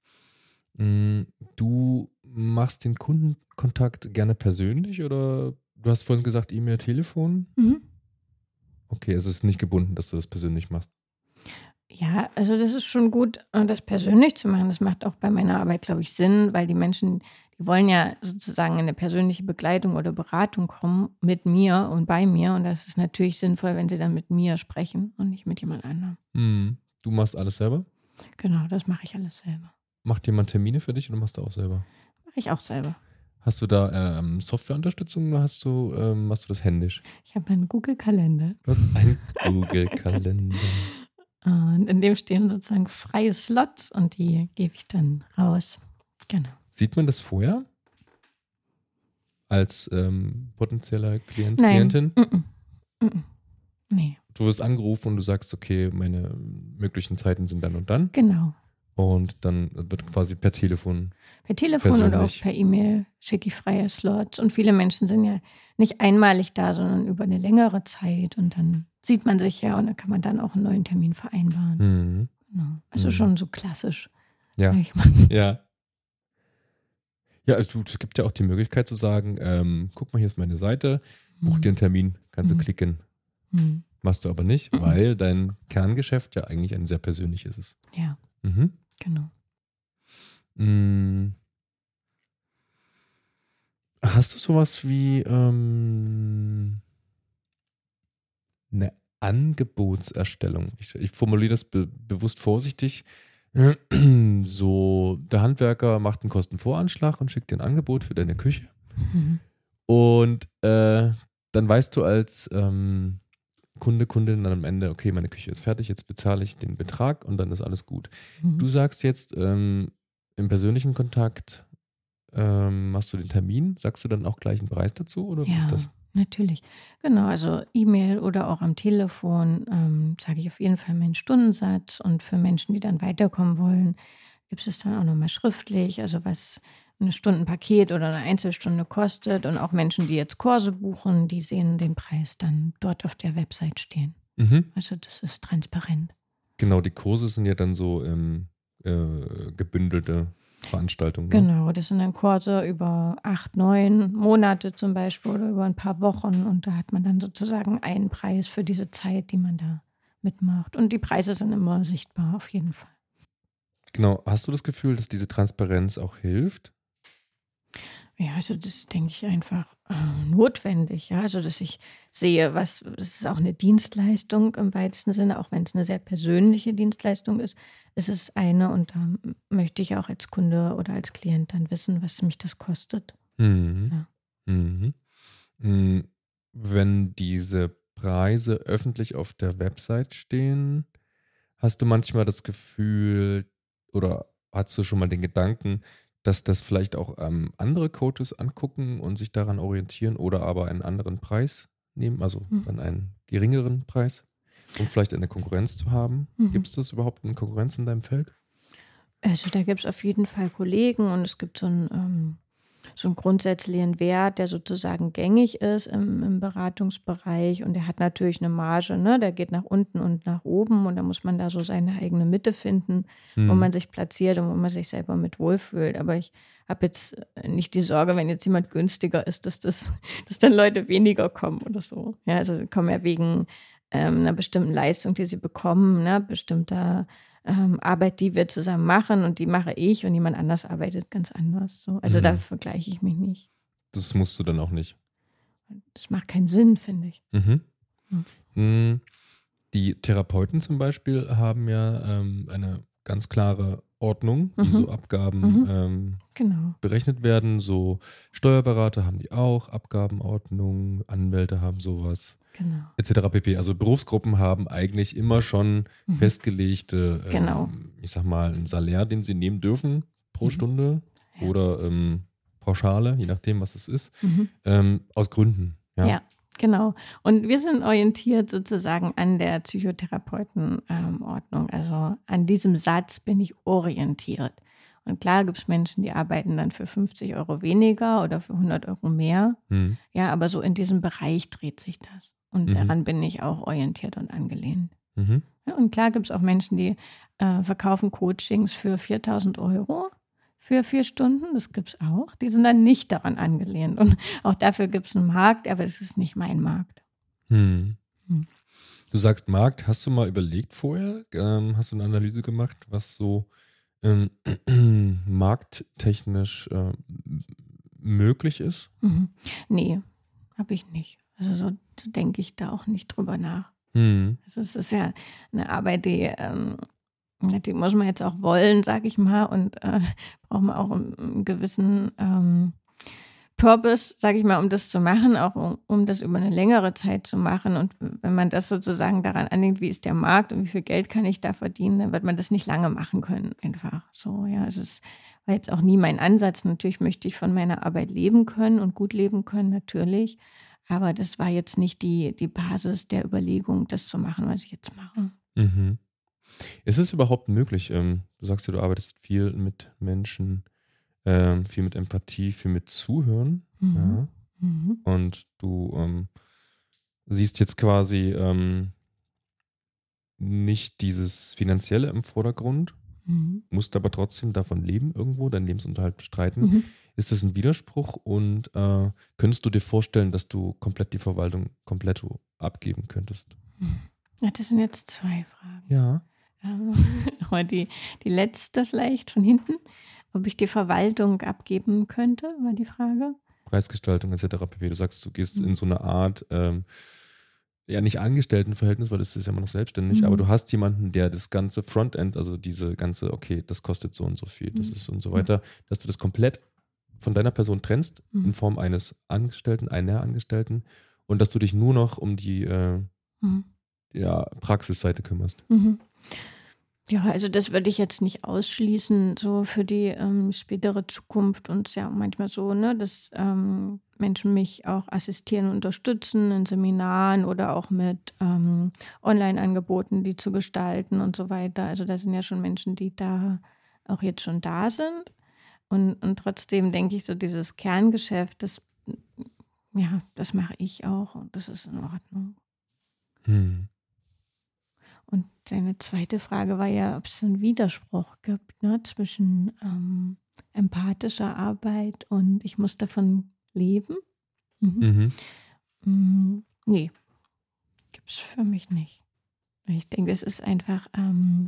Mm, Du machst den Kundenkontakt gerne persönlich oder du hast vorhin gesagt E-Mail, Telefon? Mhm. Okay, es ist nicht gebunden, dass du das persönlich machst. Ja, also das ist schon gut, äh, das persönlich zu machen. Das macht auch bei meiner Arbeit, glaube ich, Sinn, weil die Menschen, die wollen ja sozusagen in eine persönliche Begleitung oder Beratung kommen mit mir und bei mir. Und das ist natürlich sinnvoll, wenn sie dann mit mir sprechen und nicht mit jemand anderem. Mhm. Du machst alles selber? Genau, das mache ich alles selber. Macht jemand Termine für dich oder machst du auch selber? Mache ich auch selber. Hast du da ähm, Softwareunterstützung oder hast du, ähm, machst du das händisch? Ich habe einen Google-Kalender Du hast einen Google-Kalender. und in dem stehen sozusagen freie Slots und die gebe ich dann raus. Genau. Sieht man das vorher? Als ähm, potenzieller Klient, Nein. Klientin? Mm-mm. Mm-mm. Nee, Du wirst angerufen und du sagst, okay, meine möglichen Zeiten sind dann und dann. genau. Und dann wird quasi per Telefon. Per Telefon oder auch Persönlich. per E-Mail schicke ich freie Slots. Und viele Menschen sind ja nicht einmalig da, sondern über eine längere Zeit. Und dann sieht man sich ja und dann kann man dann auch einen neuen Termin vereinbaren. Mhm. Genau. Also Mhm. schon so klassisch. Ja. sag ich mal. Ja. Ja, also es gibt ja auch die Möglichkeit zu sagen, ähm, guck mal, hier ist meine Seite, buch dir einen Termin, kannst du Mhm. klicken. Hm. Machst du aber nicht, Mhm. weil dein Kerngeschäft ja eigentlich ein sehr persönliches ist. Ja, Mhm. genau. Mm. Hast du sowas wie ähm, eine Angebotserstellung? Ich, ich formuliere das be bewusst vorsichtig. So, der Handwerker macht einen Kostenvoranschlag und schickt dir ein Angebot für deine Küche. Mhm. Und äh, dann weißt du als ähm, Kunde, Kundin dann am Ende, okay, meine Küche ist fertig, jetzt bezahle ich den Betrag und dann ist alles gut. Mhm. Du sagst jetzt ähm, im persönlichen Kontakt, ähm, machst du den Termin, sagst du dann auch gleich einen Preis dazu oder wie Ja, ist das? natürlich. Genau, also E-Mail oder auch am Telefon ähm, sage ich auf jeden Fall meinen Stundensatz. Und für Menschen, die dann weiterkommen wollen, gibt es dann auch nochmal schriftlich, also was ein Stundenpaket oder eine Einzelstunde kostet. Und auch Menschen, die jetzt Kurse buchen, die sehen den Preis dann dort auf der Website stehen. Mhm. Also das ist transparent. Genau, die Kurse sind ja dann so ähm, äh, gebündelte Veranstaltungen. Ne? Genau, das sind dann Kurse über acht, neun Monate zum Beispiel oder über ein paar Wochen. Und da hat man dann sozusagen einen Preis für diese Zeit, die man da mitmacht. Und die Preise sind immer sichtbar, auf jeden Fall. Genau, hast du das Gefühl, dass diese Transparenz auch hilft? Ja, also das denke ich einfach äh, notwendig, ja. Also dass ich sehe, was, es ist auch eine Dienstleistung im weitesten Sinne, auch wenn es eine sehr persönliche Dienstleistung ist, ist es eine und da m- möchte ich auch als Kunde oder als Klient dann wissen, was mich das kostet. Mhm. Ja. Mhm. Mm, Wenn diese Preise öffentlich auf der Website stehen, hast du manchmal das Gefühl oder hast du schon mal den Gedanken, dass das vielleicht auch ähm, andere Coaches angucken und sich daran orientieren oder aber einen anderen Preis nehmen, also Mhm. dann einen geringeren Preis, um vielleicht eine Konkurrenz zu haben? Mhm. Gibt es das überhaupt eine Konkurrenz in deinem Feld? Also da gibt es auf jeden Fall Kollegen und es gibt so einen, ähm, so einen grundsätzlichen Wert, der sozusagen gängig ist im, im Beratungsbereich und der hat natürlich eine Marge, ne? Der geht nach unten und nach oben und da muss man da so seine eigene Mitte finden, wo Hm. man sich platziert und wo man sich selber mit wohlfühlt. Aber ich habe jetzt äh, nicht die Sorge, wenn jetzt jemand günstiger ist, dass das, dass dann Leute weniger kommen oder so. Ja, also sie kommen ja wegen ähm, einer bestimmten Leistung, die sie bekommen, ne? Bestimmter ähm, Arbeit, die wir zusammen machen und die mache ich und jemand anders arbeitet ganz anders. So. Also da Mhm. vergleiche ich mich nicht. Das musst du dann auch nicht. Das macht keinen Sinn, finde ich. Mhm. Hm. Hm. Die Therapeuten zum Beispiel haben ja ähm, eine ganz klare Ordnung, wie Mhm. so Abgaben Mhm. ähm, Genau. berechnet werden. So Steuerberater haben die auch, Abgabenordnung, Anwälte haben sowas, Genau. et cetera pp. Also Berufsgruppen haben eigentlich immer schon Mhm. festgelegte, Genau. ähm, ich sag mal, einen Salär, den sie nehmen dürfen pro Mhm. Stunde Ja. oder ähm, Pauschale, je nachdem, was es ist, Mhm. ähm, aus Gründen. Ja. Ja, genau. Und wir sind orientiert sozusagen an der Psychotherapeutenordnung. Also an diesem Satz bin ich orientiert. Und klar gibt es Menschen, die arbeiten dann für fünfzig Euro weniger oder für hundert Euro mehr. Hm. Ja, aber so in diesem Bereich dreht sich das. Und Mhm. daran bin ich auch orientiert und angelehnt. Mhm. Ja, und klar gibt es auch Menschen, die äh, verkaufen Coachings für viertausend Euro für vier Stunden. Das gibt es auch. Die sind dann nicht daran angelehnt. Und auch dafür gibt es einen Markt, aber das ist nicht mein Markt. Hm. Hm. Du sagst Markt, hast du mal überlegt vorher? Ähm, hast du eine Analyse gemacht, was so ähm, markttechnisch äh, m- möglich ist? Mhm. Nee, habe ich nicht. Also so denke ich da auch nicht drüber nach. Hm. Also es ist ja eine Arbeit, die, ähm, ja, die muss man jetzt auch wollen, sage ich mal, und äh, braucht man auch einen, einen gewissen ähm, Purpose, sage ich mal, um das zu machen, auch um, um das über eine längere Zeit zu machen. Und wenn man das sozusagen daran annimmt, wie ist der Markt und wie viel Geld kann ich da verdienen, dann wird man das nicht lange machen können, einfach so. Ja, es ist, war jetzt auch nie mein Ansatz. Natürlich möchte ich von meiner Arbeit leben können und gut leben können, natürlich. Aber das war jetzt nicht die, die Basis der Überlegung, das zu machen, was ich jetzt mache. Mhm. Ist es überhaupt möglich? Ähm, du sagst ja, du arbeitest viel mit Menschen, ähm, viel mit Empathie, viel mit Zuhören. Mhm. Ja. Mhm. Und du ähm, siehst jetzt quasi ähm, nicht dieses Finanzielle im Vordergrund, Mhm. musst aber trotzdem davon leben irgendwo, deinen Lebensunterhalt bestreiten. Mhm. Ist das ein Widerspruch und äh, könntest du dir vorstellen, dass du komplett die Verwaltung komplett abgeben könntest? Mhm. Ja, das sind jetzt zwei Fragen. Ja. Ähm, aber die, die letzte vielleicht von hinten, ob ich die Verwaltung abgeben könnte, war die Frage. Preisgestaltung et cetera pp. Du sagst, du gehst Mhm. in so eine Art, ähm, ja nicht Angestelltenverhältnis, weil das ist ja immer noch selbstständig, Mhm. aber du hast jemanden, der das ganze Frontend, also diese ganze, okay, das kostet so und so viel, das Mhm. ist und so weiter, dass du das komplett von deiner Person trennst Mhm. in Form eines Angestellten, einer Angestellten und dass du dich nur noch um die äh, Mhm. ja, Praxisseite kümmerst. Mhm. Ja, also das würde ich jetzt nicht ausschließen, so für die ähm, spätere Zukunft und es ist ja manchmal so, ne, dass ähm, Menschen mich auch assistieren und unterstützen in Seminaren oder auch mit ähm, Online-Angeboten, die zu gestalten und so weiter. Also da sind ja schon Menschen, die da auch jetzt schon da sind. Und, und trotzdem denke ich so, dieses Kerngeschäft, das, ja, das mache ich auch und das ist in Ordnung. Hm. Und deine zweite Frage war ja, ob es einen Widerspruch gibt, ne, zwischen ähm, empathischer Arbeit und ich muss davon leben. Mhm. Mhm. Mm, nee, gibt es für mich nicht. Ich denke, es ist einfach, ähm,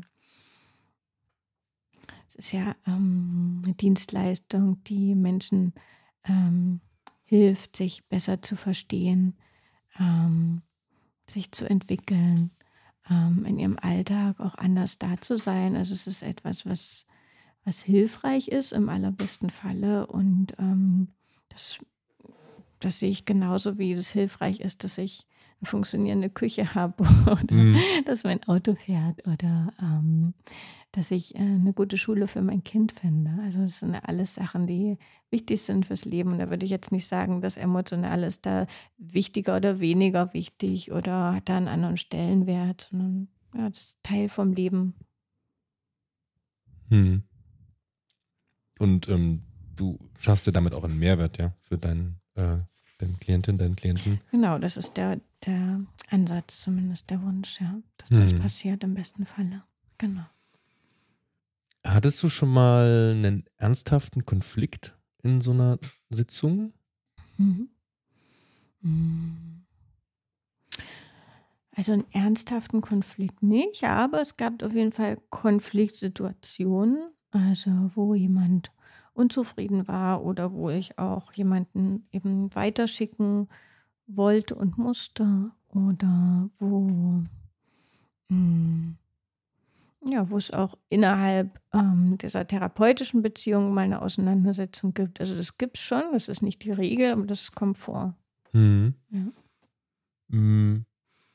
es ist ja ähm, eine Dienstleistung, die Menschen ähm, hilft, sich besser zu verstehen, ähm, sich zu entwickeln, ähm, in ihrem Alltag auch anders da zu sein. Also es ist etwas, was, was hilfreich ist im allerbesten Falle und ähm, das Das sehe ich genauso, wie es hilfreich ist, dass ich eine funktionierende Küche habe oder Mhm. dass mein Auto fährt oder ähm, dass ich äh, eine gute Schule für mein Kind finde. Also das sind alles Sachen, die wichtig sind fürs Leben. Und da würde ich jetzt nicht sagen, das Emotionale ist da wichtiger oder weniger wichtig oder hat da einen anderen Stellenwert, sondern ja, das ist Teil vom Leben. Mhm. Und ähm, du schaffst dir damit auch einen Mehrwert, ja, für deinen, äh, deine Klientin, deinen Klienten. Genau, das ist der, der Ansatz, zumindest der Wunsch, ja, dass das Mhm. passiert im besten Falle. Genau. Hattest du schon mal einen ernsthaften Konflikt in so einer Sitzung? Mhm. Mm. Also einen ernsthaften Konflikt nicht, aber es gab auf jeden Fall Konfliktsituationen, also wo jemand unzufrieden war oder wo ich auch jemanden eben weiterschicken wollte und musste oder wo, mm, ja, wo es auch innerhalb ähm, dieser therapeutischen Beziehung mal eine Auseinandersetzung gibt. Also das gibt's schon, das ist nicht die Regel, aber das kommt vor. Mhm. Ja. Mhm.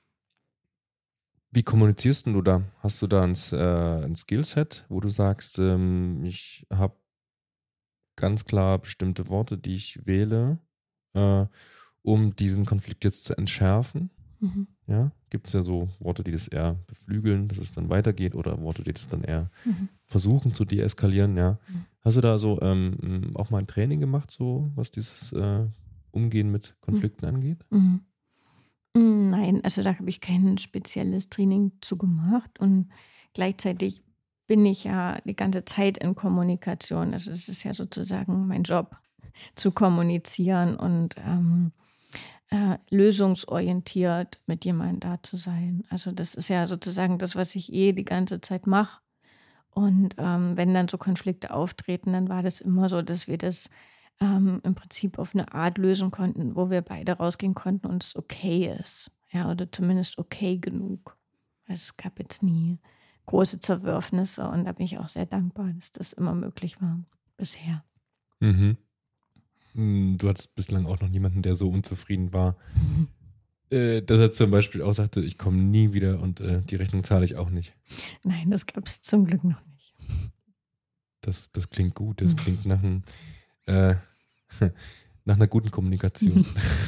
Wie kommunizierst denn du da? Hast du da ein, S- äh, ein Skillset, wo du sagst, ähm, ich habe ganz klar bestimmte Worte, die ich wähle, äh, um diesen Konflikt jetzt zu entschärfen? Mhm. Ja, gibt es ja so Worte, die das eher beflügeln, dass es dann weitergeht, oder Worte, die das dann eher Mhm. versuchen zu deeskalieren, ja. Mhm. Hast du da so ähm, auch mal ein Training gemacht, so was dieses äh, Umgehen mit Konflikten angeht? Mhm. Hm, nein, also da habe ich kein spezielles Training zu gemacht und gleichzeitig bin ich ja die ganze Zeit in Kommunikation. Also es ist ja sozusagen mein Job, zu kommunizieren und ähm, äh, lösungsorientiert mit jemandem da zu sein. Also das ist ja sozusagen das, was ich eh die ganze Zeit mache. Und ähm, wenn dann so Konflikte auftreten, dann war das immer so, dass wir das ähm, im Prinzip auf eine Art lösen konnten, wo wir beide rausgehen konnten und es okay ist. Ja, oder zumindest okay genug. Also es gab jetzt nie große Zerwürfnisse und da bin ich auch sehr dankbar, dass das immer möglich war bisher. Mhm. Mm, Du hattest bislang auch noch niemanden, der so unzufrieden war, äh, dass er zum Beispiel auch sagte, ich komme nie wieder und äh, die Rechnung zahle ich auch nicht. Nein, das gab es zum Glück noch nicht. Das, das klingt gut, das klingt nach, einem, äh, nach einer guten Kommunikation.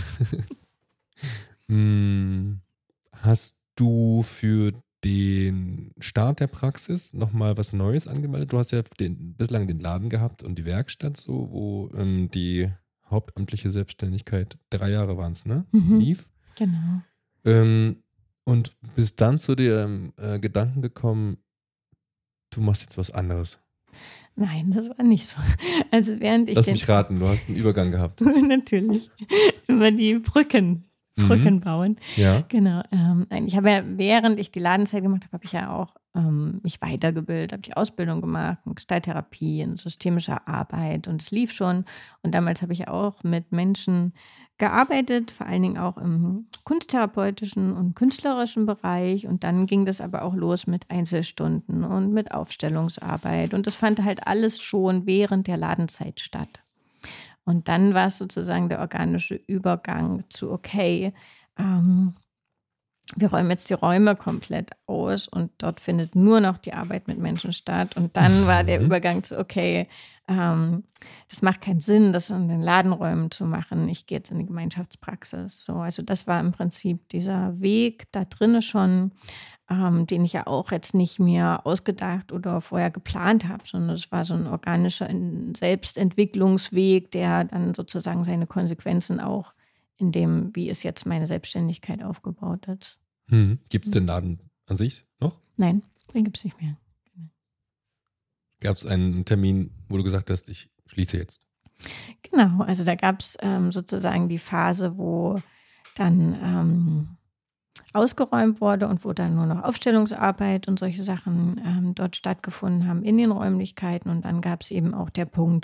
Mm, Hast du für den Start der Praxis nochmal was Neues angemeldet? Du hast ja den, bislang den Laden gehabt und die Werkstatt so, wo ähm, die hauptamtliche Selbstständigkeit, drei Jahre waren es, ne? Mhm. Lief. Genau. Ähm, und bist dann zu dem äh, Gedanken gekommen, du machst jetzt was anderes. Nein, das war nicht so. Also während ich Lass den mich raten, du hast einen Übergang gehabt. natürlich über die Brücken, Brücken Mhm. bauen. Ja. Genau. Ähm, nein, ich habe ja, während ich die Ladenzeit gemacht habe, habe ich ja auch ähm, mich weitergebildet, habe die Ausbildung gemacht, in Gestalttherapie, in systemischer Arbeit und es lief schon. Und damals habe ich auch mit Menschen gearbeitet, vor allen Dingen auch im kunsttherapeutischen und künstlerischen Bereich. Und dann ging das aber auch los mit Einzelstunden und mit Aufstellungsarbeit. Und das fand halt alles schon während der Ladenzeit statt. Und dann war es sozusagen der organische Übergang zu, okay, ähm, wir räumen jetzt die Räume komplett aus und dort findet nur noch die Arbeit mit Menschen statt. Und dann war der Mhm. Übergang zu, okay, ähm, das macht keinen Sinn, das in den Ladenräumen zu machen. Ich gehe jetzt in die Gemeinschaftspraxis. So, also das war im Prinzip dieser Weg da drinne schon, ähm, den ich ja auch jetzt nicht mehr ausgedacht oder vorher geplant habe, sondern es war so ein organischer Selbstentwicklungsweg, der dann sozusagen seine Konsequenzen auch in dem, wie ist jetzt meine Selbstständigkeit aufgebaut ist. Hm. Gibt es den Laden an sich noch? Nein, den gibt es nicht mehr. Gab es einen Termin, wo du gesagt hast, ich schließe jetzt? Genau, also da gab es ähm, sozusagen die Phase, wo dann ähm, ausgeräumt wurde und wo dann nur noch Aufstellungsarbeit und solche Sachen ähm, dort stattgefunden haben in den Räumlichkeiten. Und dann gab es eben auch der Punkt,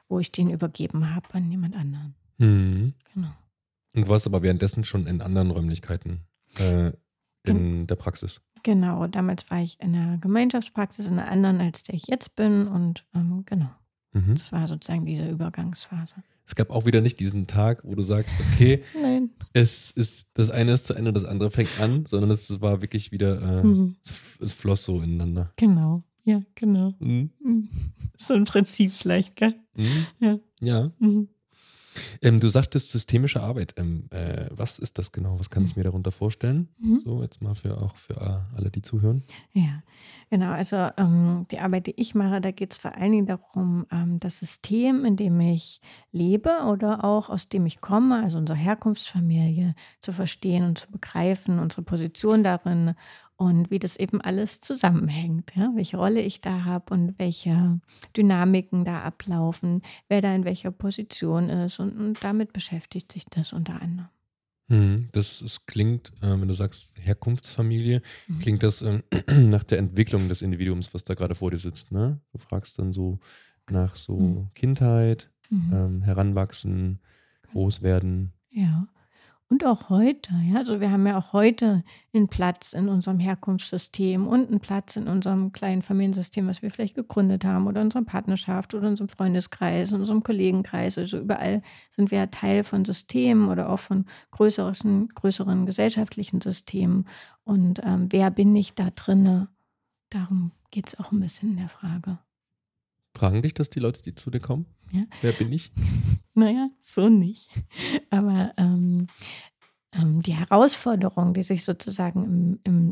wo ich den übergeben habe an jemand anderen. Mhm. Genau. Und du warst aber währenddessen schon in anderen Räumlichkeiten äh, in Gen- der Praxis. Genau, damals war ich in einer Gemeinschaftspraxis, in einer anderen, als der ich jetzt bin. Und ähm, genau, Mhm. das war sozusagen diese Übergangsphase. Es gab auch wieder nicht diesen Tag, wo du sagst, okay, Nein. es ist, das eine ist zu Ende, das andere fängt an, sondern es war wirklich wieder, äh, Mhm. es, es floss so ineinander. Genau, ja, genau. Mhm. Mhm. So ein Prinzip vielleicht, gell? Mhm. Ja. Ja. Mhm. Ähm, du sagtest systemische Arbeit. Ähm, äh, was ist das genau? Was kann ich mir darunter vorstellen? Mhm. So, jetzt mal für auch für äh, alle, die zuhören. Ja, genau. Also ähm, die Arbeit, die ich mache, da geht es vor allen Dingen darum, ähm, das System, in dem ich lebe oder auch aus dem ich komme, also unsere Herkunftsfamilie, zu verstehen und zu begreifen, unsere Position darin und wie das eben alles zusammenhängt, ja? Welche Rolle ich da habe und welche Dynamiken da ablaufen, wer da in welcher Position ist und, und damit beschäftigt sich das unter anderem. Mhm. Das, es klingt, äh, wenn du sagst Herkunftsfamilie, Mhm. klingt das ähm, nach der Entwicklung des Individuums, was da gerade vor dir sitzt. Ne? Du fragst dann so nach so Mhm. Kindheit, Mhm. ähm, Heranwachsen, Großwerden. Ja. Und auch heute, ja, also wir haben ja auch heute einen Platz in unserem Herkunftssystem und einen Platz in unserem kleinen Familiensystem, was wir vielleicht gegründet haben oder in unserer Partnerschaft oder in unserem Freundeskreis, in unserem Kollegenkreis. Also überall sind wir ja Teil von Systemen oder auch von größeren, größeren gesellschaftlichen Systemen. Und ähm, wer bin ich da drinne? Darum geht es auch ein bisschen in der Frage. Fragen dich das die Leute, die zu dir kommen? Ja? Wer bin ich? Naja, so nicht. Aber ähm, ähm, die Herausforderungen, die sich sozusagen im, im,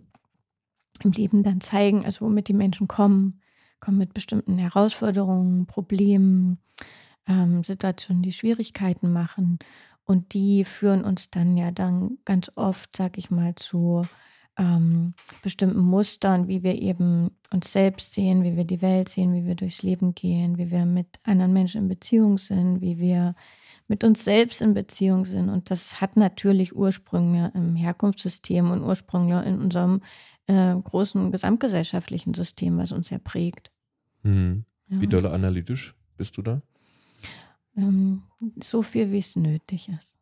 im Leben dann zeigen, also womit die Menschen kommen, kommen mit bestimmten Herausforderungen, Problemen, ähm, Situationen, die Schwierigkeiten machen. Und die führen uns dann ja dann ganz oft, sag ich mal, zu ähm, bestimmten Mustern, wie wir eben uns selbst sehen, wie wir die Welt sehen, wie wir durchs Leben gehen, wie wir mit anderen Menschen in Beziehung sind, wie wir mit uns selbst in Beziehung sind. Und das hat natürlich Ursprünge im Herkunftssystem und Ursprünge in unserem äh, großen gesamtgesellschaftlichen System, was uns ja prägt. Mhm. Ja, Wie und, doll analytisch bist du da? ähm, so viel, wie es nötig ist.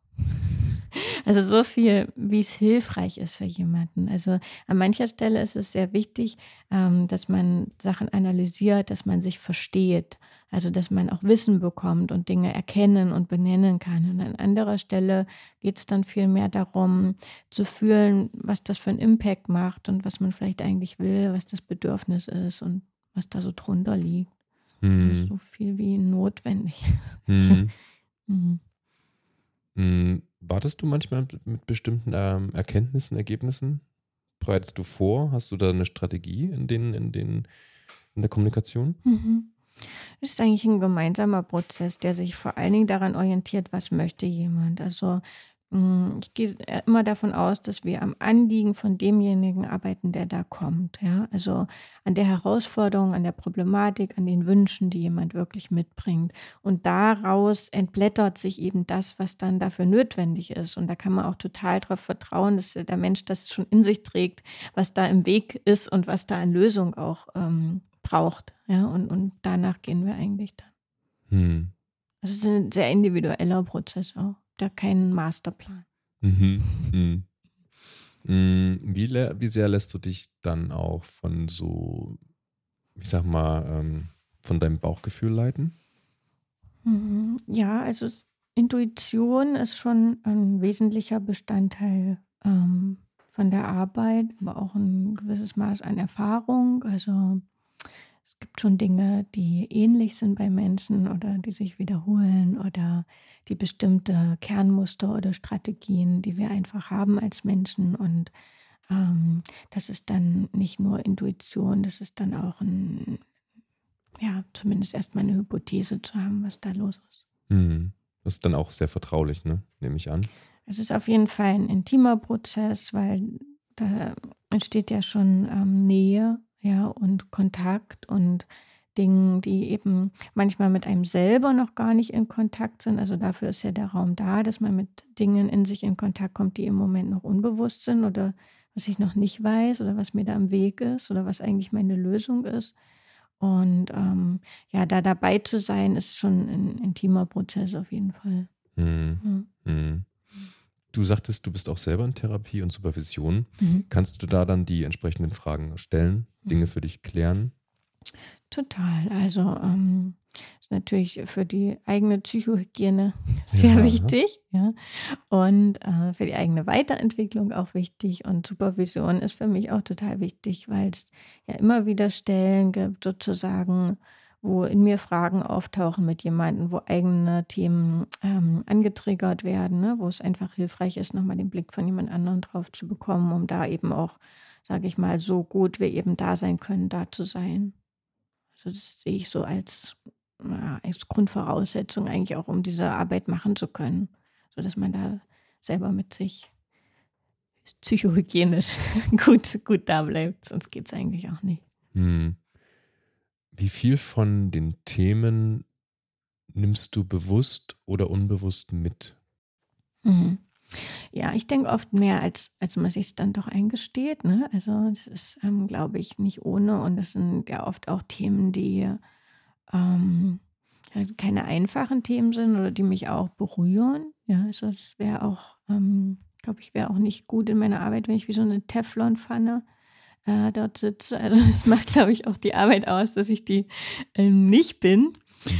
Also so viel, wie es hilfreich ist für jemanden. Also an mancher Stelle ist es sehr wichtig, ähm, dass man Sachen analysiert, dass man sich versteht. Also dass man auch Wissen bekommt und Dinge erkennen und benennen kann. Und an anderer Stelle geht es dann viel mehr darum, zu fühlen, was das für einen Impact macht und was man vielleicht eigentlich will, was das Bedürfnis ist und was da so drunter liegt. Mhm. Also so viel wie notwendig. Mhm. Mhm. Mhm. Wartest du manchmal mit, mit bestimmten ähm, Erkenntnissen, Ergebnissen? Bereitest du vor? Hast du da eine Strategie in, den, in, den, in der Kommunikation? Mhm. Es ist eigentlich ein gemeinsamer Prozess, der sich vor allen Dingen daran orientiert, was möchte jemand. Also mh, ich gehe immer davon aus, dass wir am Anliegen von demjenigen arbeiten, der da kommt. Ja? Also an der Herausforderung, an der Problematik, an den Wünschen, die jemand wirklich mitbringt. Und daraus entblättert sich eben das, was dann dafür notwendig ist. Und da kann man auch total darauf vertrauen, dass der Mensch das schon in sich trägt, was da im Weg ist und was da an Lösung auch ähm, braucht. Ja, und, und danach gehen wir eigentlich dann. Hm. Also es ist ein sehr individueller Prozess auch. Da keinen Masterplan. Mhm. Mhm. Mhm. Wie, lä- wie sehr lässt du dich dann auch von so, ich sag mal, ähm, von deinem Bauchgefühl leiten? Mhm. Ja, also es- Intuition ist schon ein wesentlicher Bestandteil ähm, von der Arbeit, aber auch ein gewisses Maß an Erfahrung. Also es gibt schon Dinge, die ähnlich sind bei Menschen oder die sich wiederholen oder die bestimmte Kernmuster oder Strategien, die wir einfach haben als Menschen. Und ähm, das ist dann nicht nur Intuition, das ist dann auch ein, ja, zumindest erstmal eine Hypothese zu haben, was da los ist. Mhm. Das ist dann auch sehr vertraulich, ne? Nehme ich an. Es ist auf jeden Fall ein intimer Prozess, weil da entsteht ja schon ähm, Nähe, ja, und Kontakt und Dinge, die eben manchmal mit einem selber noch gar nicht in Kontakt sind. Also dafür ist ja der Raum da, dass man mit Dingen in sich in Kontakt kommt, die im Moment noch unbewusst sind oder was ich noch nicht weiß oder was mir da im Weg ist oder was eigentlich meine Lösung ist. Und ähm, ja, da dabei zu sein, ist schon ein intimer Prozess auf jeden Fall. Mhm. Ja. Mhm. Du sagtest, du bist auch selber in Therapie und Supervision. Mhm. Kannst du da dann die entsprechenden Fragen stellen, Dinge für dich klären? Total. Also ähm, ist natürlich für die eigene Psychohygiene sehr Ja. wichtig, ja. Und äh, für die eigene Weiterentwicklung auch wichtig. Und Supervision ist für mich auch total wichtig, weil es ja immer wieder Stellen gibt, sozusagen, wo in mir Fragen auftauchen mit jemandem, wo eigene Themen ähm, angetriggert werden, ne? Wo es einfach hilfreich ist, nochmal den Blick von jemand anderem drauf zu bekommen, um da eben auch, sage ich mal, so gut wir eben da sein können, da zu sein. Also das sehe ich so als, ja, als Grundvoraussetzung eigentlich auch, um diese Arbeit machen zu können, sodass man da selber mit sich psychohygienisch gut, gut da bleibt. Sonst geht es eigentlich auch nicht. Hm. Wie viel von den Themen nimmst du bewusst oder unbewusst mit? Mhm. Ja, ich denke oft mehr, als, als man sich dann doch eingesteht. Ne? Also das ist, ähm, glaube ich, nicht ohne. Und das sind ja oft auch Themen, die ähm, ja, keine einfachen Themen sind oder die mich auch berühren. Ja, also es wäre auch, ähm, glaube ich, wäre auch nicht gut in meiner Arbeit, wenn ich wie so eine Teflonpfanne äh, dort sitze. Also das macht, glaube ich, auch die Arbeit aus, dass ich die ähm, nicht bin.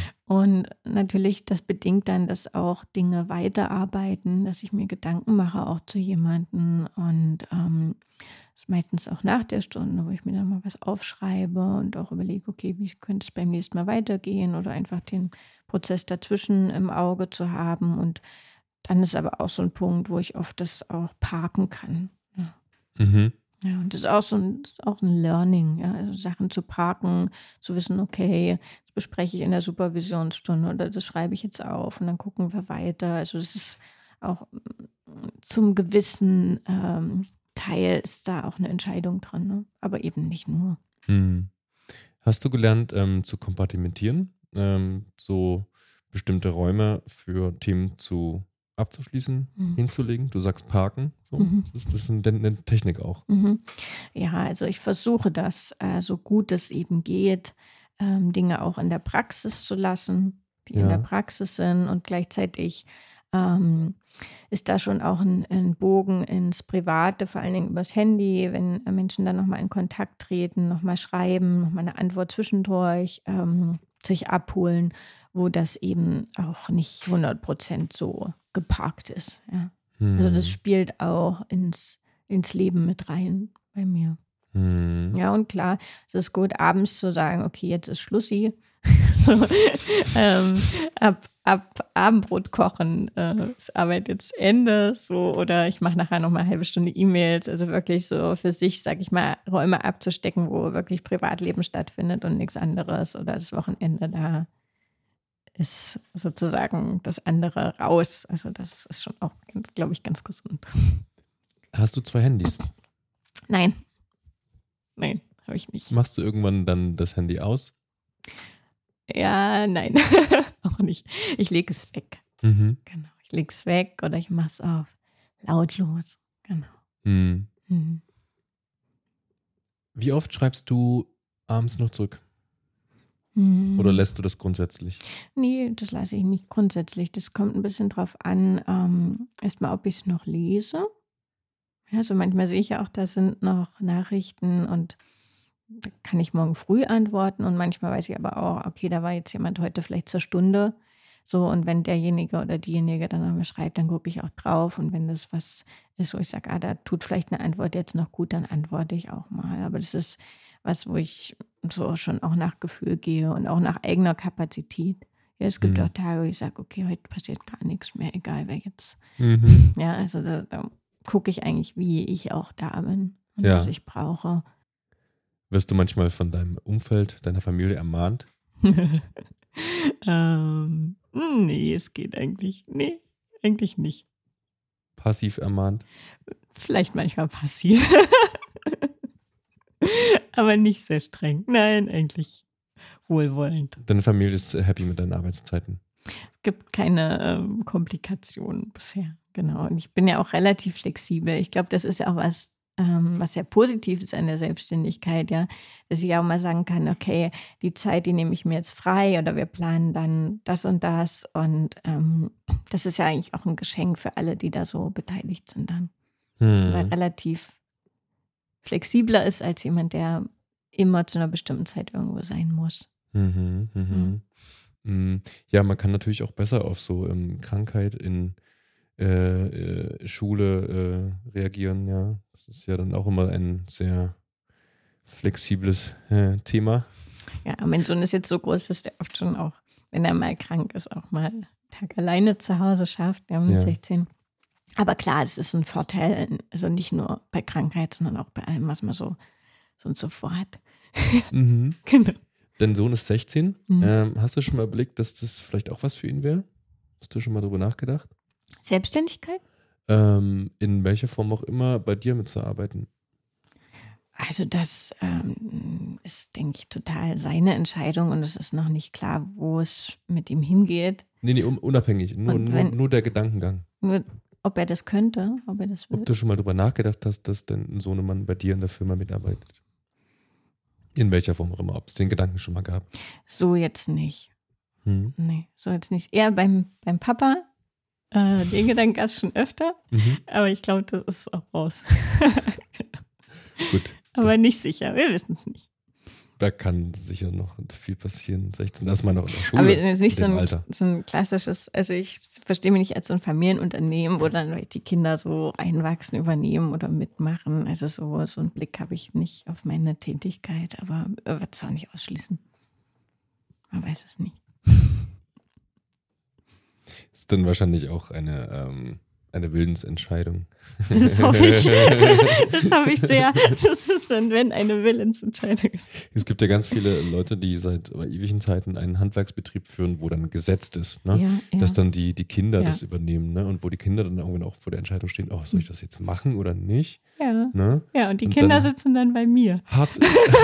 Und natürlich, das bedingt dann, dass auch Dinge weiterarbeiten, dass ich mir Gedanken mache, auch zu jemandem. Und ähm, das ist meistens auch nach der Stunde, wo ich mir dann mal was aufschreibe und auch überlege, okay, wie könnte es beim nächsten Mal weitergehen oder einfach den Prozess dazwischen im Auge zu haben. Und dann ist aber auch so ein Punkt, wo ich oft das auch parken kann. Ja. Mhm. Ja, und das ist auch so ein, das ist auch ein Learning, ja, also Sachen zu parken, zu wissen, okay, das bespreche ich in der Supervisionsstunde oder das schreibe ich jetzt auf und dann gucken wir weiter. Also das ist auch mm, zum gewissen ähm, Teil ist da auch eine Entscheidung dran, ne? Aber eben nicht nur. Hm. Hast du gelernt ähm, zu kompartimentieren, ähm, so bestimmte Räume für Themen zu abzuschließen, Mhm. hinzulegen? Du sagst parken, so. Mhm. Das ist, das ist eine, eine Technik auch. Mhm. Ja, also ich versuche das, äh, so gut es eben geht, ähm, Dinge auch in der Praxis zu lassen, die in der Ja. Praxis sind und gleichzeitig ähm, ist da schon auch ein, ein Bogen ins Private, vor allen Dingen übers Handy, wenn äh, Menschen dann nochmal in Kontakt treten, nochmal schreiben, nochmal eine Antwort zwischendurch, ähm, sich abholen, wo das eben auch nicht hundert Prozent so geparkt ist. Ja. Also das Hm. spielt auch ins, ins Leben mit rein bei mir. Hm. Ja, und klar, es ist gut, abends zu sagen, okay, jetzt ist Schlussi. so, ähm, ab, ab Abendbrot kochen, äh, ist Arbeit jetzt Ende, so, oder ich mache nachher noch mal eine halbe Stunde E-Mails, also wirklich so für sich, sag ich mal, Räume abzustecken, wo wirklich Privatleben stattfindet und nichts anderes, oder das Wochenende, da ist sozusagen das andere raus. Also das ist schon auch, glaube ich, ganz gesund. Hast du zwei Handys? Nein, nein, habe ich nicht. Machst du irgendwann dann das Handy aus? Ja, nein, auch nicht. Ich lege es weg. Mhm. Genau, ich lege es weg oder ich mache es auf lautlos. Genau. Hm. Mhm. Wie oft schreibst du abends noch zurück? Mhm. Oder lässt du das grundsätzlich? Nee, das lasse ich nicht grundsätzlich. Das kommt ein bisschen drauf an, ähm, erstmal, ob ich es noch lese. Ja, so manchmal sehe ich ja auch, da sind noch Nachrichten und da kann ich morgen früh antworten und manchmal weiß ich aber auch, okay, da war jetzt jemand heute vielleicht zur Stunde. So, und wenn derjenige oder diejenige dann nochmal schreibt, dann gucke ich auch drauf. Und wenn das was ist, wo ich sage, ah, da tut vielleicht eine Antwort jetzt noch gut, dann antworte ich auch mal. Aber das ist was, wo ich so schon auch nach Gefühl gehe und auch nach eigener Kapazität. Ja, es gibt Mhm. auch Tage, wo ich sage, okay, heute passiert gar nichts mehr, egal wer jetzt. Mhm. Ja, also da, da gucke ich eigentlich, wie ich auch da bin und Ja. was ich brauche. Wirst du manchmal von deinem Umfeld, deiner Familie ermahnt? ähm, nee, es geht eigentlich. Nee, eigentlich nicht. Passiv ermahnt? Vielleicht manchmal passiv. Aber nicht sehr streng. Nein, eigentlich wohlwollend. Deine Familie ist happy mit deinen Arbeitszeiten? Es gibt keine ähm, Komplikationen bisher. Genau. Und ich bin ja auch relativ flexibel. Ich glaube, das ist ja auch was, ähm, was sehr positiv ist an der Selbstständigkeit, ja, dass ich auch mal sagen kann, okay, die Zeit, die nehme ich mir jetzt frei oder wir planen dann das und das und ähm, das ist ja eigentlich auch ein Geschenk für alle, die da so beteiligt sind dann. Dass man Hm. relativ flexibler ist als jemand, der immer zu einer bestimmten Zeit irgendwo sein muss. Mhm, mhm. Mm, Ja, man kann natürlich auch besser auf so ähm, Krankheit in äh, äh, Schule äh, reagieren, ja. Das ist ja dann auch immer ein sehr flexibles äh, Thema. Ja, mein Sohn ist jetzt so groß, dass der oft schon auch, wenn er mal krank ist, auch mal einen Tag alleine zu Hause schafft, ja, mit Ja. sechzehn. Aber klar, es ist ein Vorteil, also nicht nur bei Krankheit, sondern auch bei allem, was man so, so und so vorhat. Mhm. Genau. Dein Sohn ist sechzehn. Mhm. Ähm, hast du schon mal überlegt, dass das vielleicht auch was für ihn wäre? Hast du schon mal darüber nachgedacht? Selbstständigkeit? Ähm, in welcher Form auch immer bei dir mitzuarbeiten? Also das ähm, ist, denke ich, total seine Entscheidung und es ist noch nicht klar, wo es mit ihm hingeht. Nee, nee, un- unabhängig. Nur, Und nur, wenn- nur der Gedankengang. Nur, ob er das könnte, ob er das will. Ob du schon mal darüber nachgedacht hast, dass dein Sohnemann bei dir in der Firma mitarbeitet? In welcher Form auch immer, ob es den Gedanken schon mal gab. So jetzt nicht. Hm. Nee, so jetzt nicht. Eher beim, beim Papa. Äh, den Gedanken gab es schon öfter, Mhm. aber ich glaube, das ist auch raus. Gut, Aber das, nicht sicher, wir wissen es nicht. da kann sicher noch viel passieren. sechzehn, das ist man noch in der Schule. Aber wir sind jetzt nicht in so dem ein, Alter. so ein klassisches, also ich verstehe mich nicht als so ein Familienunternehmen, wo dann die Kinder so einwachsen, übernehmen oder mitmachen. Also so, so einen Blick habe ich nicht auf meine Tätigkeit, aber würde es auch nicht ausschließen. Man weiß es nicht. Ist dann wahrscheinlich auch eine, ähm, eine Willensentscheidung. Das hoffe ich. Das hoffe ich sehr. Das ist dann, wenn eine Willensentscheidung ist. Es gibt ja ganz viele Leute, die seit ewigen Zeiten einen Handwerksbetrieb führen, wo dann gesetzt ist, ne? Ja, ja. dass dann die, die Kinder Ja. das übernehmen, ne? Und wo die Kinder dann irgendwann auch vor der Entscheidung stehen, oh, soll ich das jetzt machen oder nicht? Ja. Ne? Ja, und die Und Kinder dann- sitzen dann bei mir. Hart.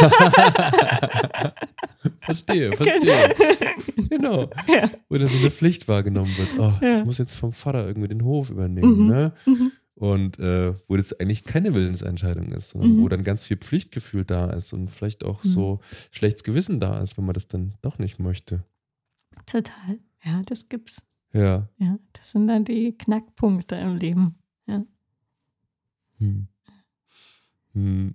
verstehe, verstehe. Genau. Ja. Oder so eine Pflicht wahrgenommen wird. Oh, Ja. ich muss jetzt vom Vater irgendwie den Hof übernehmen, Mhm. ne? Mhm. Und äh, wo das eigentlich keine Willensentscheidung ist, sondern Mhm. wo dann ganz viel Pflichtgefühl da ist und vielleicht auch so schlechtes Gewissen da ist, wenn man das dann doch nicht möchte. Total. Ja, das gibt's. Ja. Ja, das sind dann die Knackpunkte im Leben. Ja. Hm. Hm.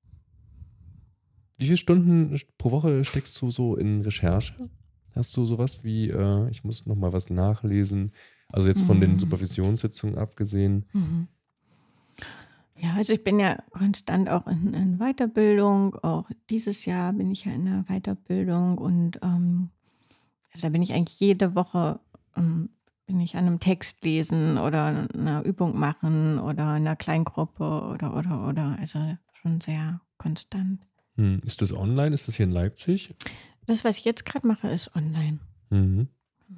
Wie viele Stunden pro Woche steckst du so in Recherche? Hast du sowas wie, äh, ich muss nochmal was nachlesen, also jetzt von den Mhm. Supervisionssitzungen abgesehen? Mhm. Ja, also ich bin ja konstant auch in, in Weiterbildung. Auch dieses Jahr bin ich ja in der Weiterbildung und ähm, also da bin ich eigentlich jede Woche ähm, bin ich an einem Text lesen oder einer Übung machen oder in einer Kleingruppe oder oder oder also schon sehr konstant. Hm. Ist das online? Ist das hier in Leipzig? Das, was ich jetzt gerade mache, ist online. Mhm.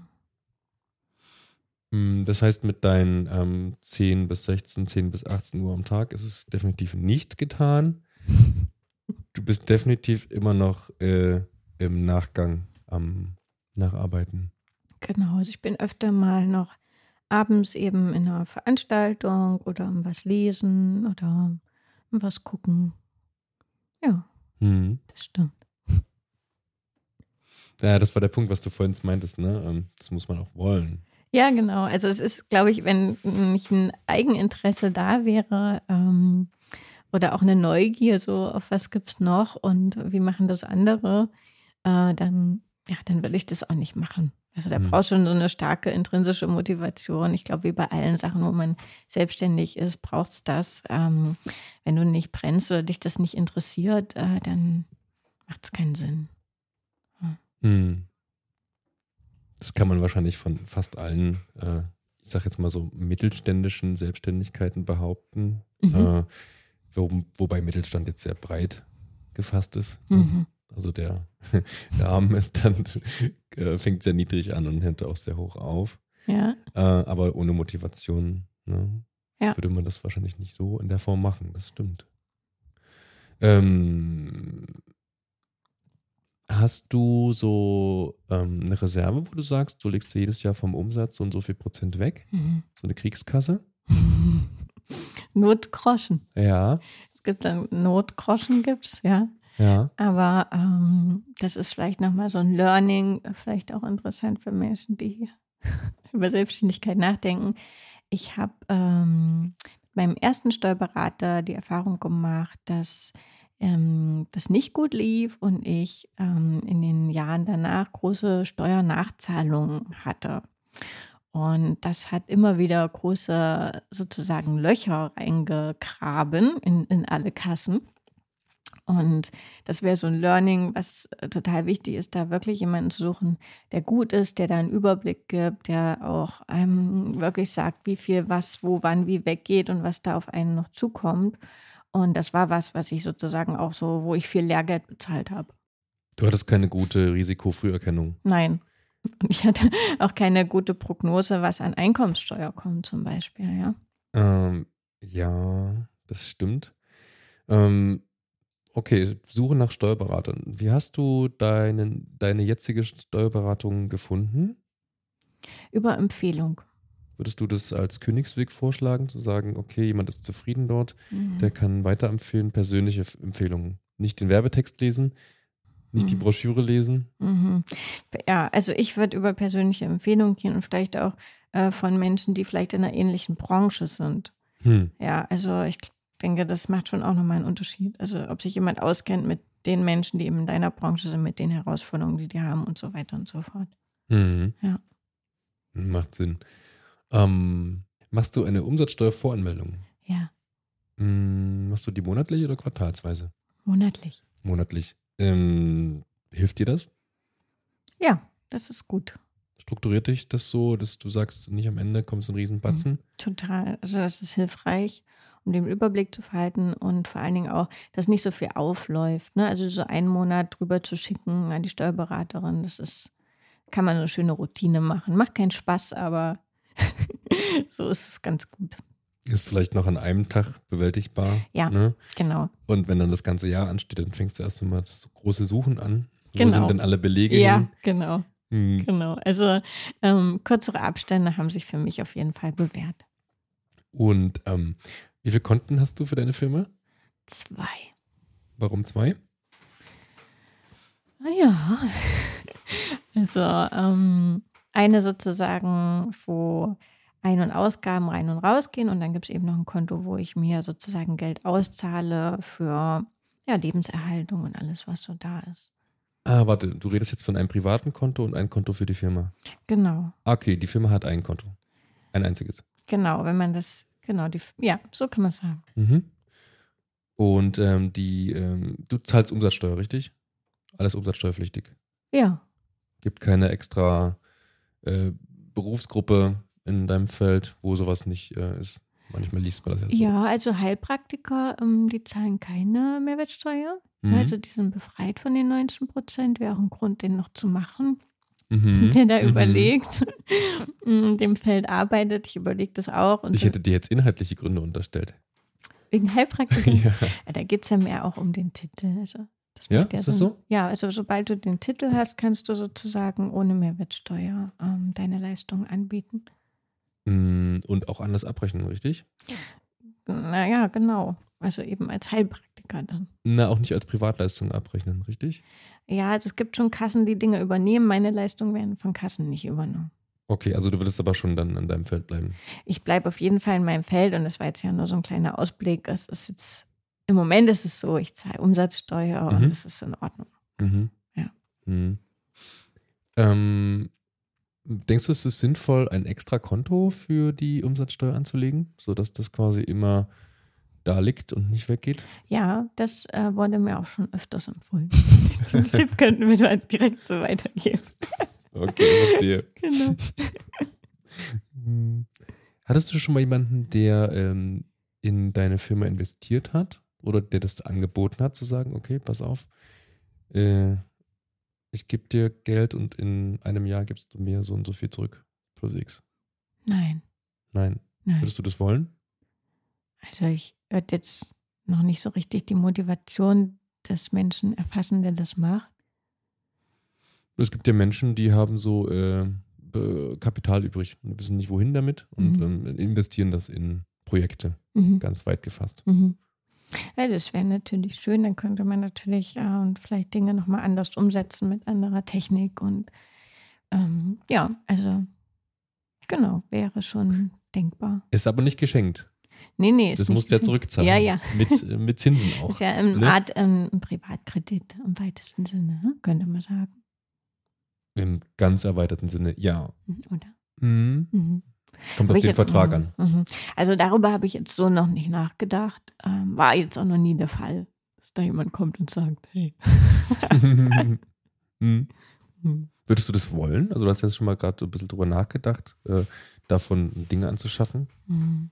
Hm, Das heißt, mit deinen ähm, zehn bis sechzehn, zehn bis achtzehn Uhr am Tag ist es definitiv nicht getan. Du bist definitiv immer noch äh, im Nachgang am Nacharbeiten. Genau, also ich bin öfter mal noch abends eben in einer Veranstaltung oder am was lesen oder am was gucken. Ja, Mhm. das stimmt. Ja, das war der Punkt, was du vorhin meintest, ne? Ähm, Das muss man auch wollen. Ja, genau. Also es ist, glaube ich, wenn nicht ein Eigeninteresse da wäre ähm, oder auch eine Neugier, so auf was gibt's noch und wie machen das andere, äh, dann, ja, dann würde ich das auch nicht machen. Also da Mhm. braucht schon so eine starke intrinsische Motivation. Ich glaube, wie bei allen Sachen, wo man selbstständig ist, braucht es das. Ähm, wenn du nicht brennst oder dich das nicht interessiert, äh, dann macht es keinen Sinn. Hm. Das kann man wahrscheinlich von fast allen, äh, ich sag jetzt mal so mittelständischen Selbstständigkeiten behaupten. Mhm. Äh, wo, wobei Mittelstand jetzt sehr breit gefasst ist. Mhm. Also der, der Rahmen ist dann, äh, fängt sehr niedrig an und hört auch sehr hoch auf. Ja, Äh, aber ohne Motivation, ne, Ja. würde man das wahrscheinlich nicht so in der Form machen. Das stimmt. Ähm, hast du so ähm, eine Reserve, wo du sagst, du legst dir jedes Jahr vom Umsatz so und so viel Prozent weg? Mhm. So eine Kriegskasse? Notgroschen. Ja. Es gibt dann Notgroschen, gibt's, ja. Ja. Aber ähm, das ist vielleicht nochmal so ein Learning, vielleicht auch interessant für Menschen, die über Selbstständigkeit nachdenken. Ich habe ähm, mit meinem ersten Steuerberater die Erfahrung gemacht, dass ähm, das nicht gut lief und ich ähm, in den Jahren danach große Steuernachzahlungen hatte. Und das hat immer wieder große sozusagen Löcher reingegraben in, in alle Kassen. Und das wäre so ein Learning, was äh, total wichtig ist, da wirklich jemanden zu suchen, der gut ist, der da einen Überblick gibt, der auch einem wirklich sagt, wie viel was, wo, wann, wie weggeht und was da auf einen noch zukommt. Und das war was, was ich sozusagen auch so, wo ich viel Lehrgeld bezahlt habe. Du hattest keine gute Risikofrüherkennung. Nein. Und ich hatte auch keine gute Prognose, was an Einkommenssteuer kommt zum Beispiel, ja. Ähm, ja, das stimmt. Ähm, okay, Suche nach Steuerberatern. Wie hast du deinen, deine jetzige Steuerberatung gefunden? Über Empfehlung. Würdest du das als Königsweg vorschlagen, zu sagen, okay, jemand ist zufrieden dort, Mhm. der kann weiterempfehlen, persönliche F- Empfehlungen. Nicht den Werbetext lesen, nicht die Mhm. Broschüre lesen. Mhm. Ja, also ich würde über persönliche Empfehlungen gehen und vielleicht auch äh, von Menschen, die vielleicht in einer ähnlichen Branche sind. Hm. Ja, also ich denke, das macht schon auch nochmal einen Unterschied. Also ob sich jemand auskennt mit den Menschen, die eben in deiner Branche sind, mit den Herausforderungen, die die haben und so weiter und so fort. Mhm. Ja. Macht Sinn. Ähm, machst du eine Umsatzsteuervoranmeldung? Ja, Hm, machst du die monatlich oder quartalsweise? monatlich. Monatlich. Ähm, hilft dir das? Ja, das ist gut. Strukturiert dich das so, dass du sagst, nicht am Ende kommst du einen Riesenbatzen? Total. Also das ist hilfreich, um den Überblick zu verhalten und vor allen Dingen auch, dass nicht so viel aufläuft. Ne? Also so einen Monat drüber zu schicken an die Steuerberaterin, das ist, kann man eine schöne Routine machen. Macht keinen Spaß, aber so ist es ganz gut. Ist vielleicht noch an einem Tag bewältigbar. Ja. Ne? Genau. Und wenn dann das ganze Jahr ansteht, dann fängst du erstmal mal so große Suchen an. Wo Genau. sind denn alle Belege Ja, hin? genau. Hm. Genau. Also ähm, kürzere Abstände haben sich für mich auf jeden Fall bewährt. Und ähm, wie viele Konten hast du für deine Firma? Zwei. Warum zwei? Ah ja. Also ähm, eine sozusagen, wo Ein- und Ausgaben rein und rausgehen und dann gibt es eben noch ein Konto, wo ich mir sozusagen Geld auszahle für ja, Lebenserhaltung und alles, was so da ist. Ah, warte, du redest jetzt von einem privaten Konto und ein Konto für die Firma. Genau, Okay, die Firma hat ein Konto. Ein einziges. genau, wenn man das, genau, die, ja, so kann man es sagen. Mhm. Und ähm, die, ähm, du zahlst Umsatzsteuer, richtig? Alles umsatzsteuerpflichtig. Ja, Gibt keine extra äh, Berufsgruppe in deinem Feld, wo sowas nicht äh, ist. Manchmal liest man das ja so. ja, also Heilpraktiker, ähm, die zahlen keine Mehrwertsteuer. Mhm. Also die sind befreit von den neunzehn Prozent. Wäre auch ein Grund, den noch zu machen. Mhm. Der da Mhm. überlegt, in dem Feld arbeitet. Ich überlege das auch. Und Ich hätte dir jetzt inhaltliche Gründe unterstellt. wegen Heilpraktiker, Ja. ja, da geht es ja mehr auch um den Titel. Also das Ja, macht ist das so? Ja, also sobald du den Titel hast, kannst du sozusagen ohne Mehrwertsteuer ähm, deine Leistung anbieten. Mm, Und auch anders abrechnen, richtig? Naja, genau. Also eben als Heilpraktiker dann. Na, auch nicht als Privatleistung abrechnen, richtig? Ja, also es gibt schon Kassen, die Dinge übernehmen. Meine Leistungen werden von Kassen nicht übernommen. Okay, also du würdest aber schon dann an deinem Feld bleiben. Ich bleibe auf jeden Fall in meinem Feld und das war jetzt ja nur so ein kleiner Ausblick. Es ist jetzt, im Moment ist es so, ich zahle Umsatzsteuer und Mhm. das ist in Ordnung. Mhm. Ja. Mhm. Ähm, denkst du, es ist sinnvoll, ein extra Konto für die Umsatzsteuer anzulegen, sodass das quasi immer da liegt und nicht weggeht? Ja, das äh, wurde mir auch schon öfters empfohlen. Den Tipp könnten wir dann direkt so weitergeben. Okay, verstehe. Genau. Hm. Hattest du schon mal jemanden, der ähm, in deine Firma investiert hat oder der das angeboten hat, zu sagen, okay, pass auf, äh, ich gebe dir Geld und in einem Jahr gibst du mir so und so viel zurück, plus X? Nein, Nein. nein. Würdest du das wollen? Also ich würde jetzt noch nicht so richtig die Motivation des Menschen erfassen, der das macht. Es gibt ja Menschen, die haben so äh, Be- Kapital übrig und wissen nicht, wohin damit und Mhm. ähm, investieren das in Projekte, Mhm. ganz weit gefasst. Mhm. Ja, das wäre natürlich schön. Dann könnte man natürlich äh, vielleicht Dinge nochmal anders umsetzen mit anderer Technik. Und ähm, ja, also genau, wäre schon denkbar. Ist aber nicht geschenkt. Nee, nee, ist Das nicht musst du ja geschenkt. zurückzahlen. Ja, ja. Mit, äh, mit Zinsen auch. Ist ja eine ne? Art ähm, ein Privatkredit im weitesten Sinne, ne? Könnte man sagen. Im ganz erweiterten Sinne, ja. Mhm, oder? Mhm. Mhm. Kommt Hab auf ich den jetzt- Vertrag mhm, an. mhm. Also darüber habe ich jetzt so noch nicht nachgedacht. Ähm, war jetzt auch noch nie der Fall, dass da jemand kommt und sagt, hey. Mhm. Hm. Würdest du das wollen? Also du hast jetzt schon mal gerade so ein bisschen drüber nachgedacht, äh, davon Dinge anzuschaffen. Hm.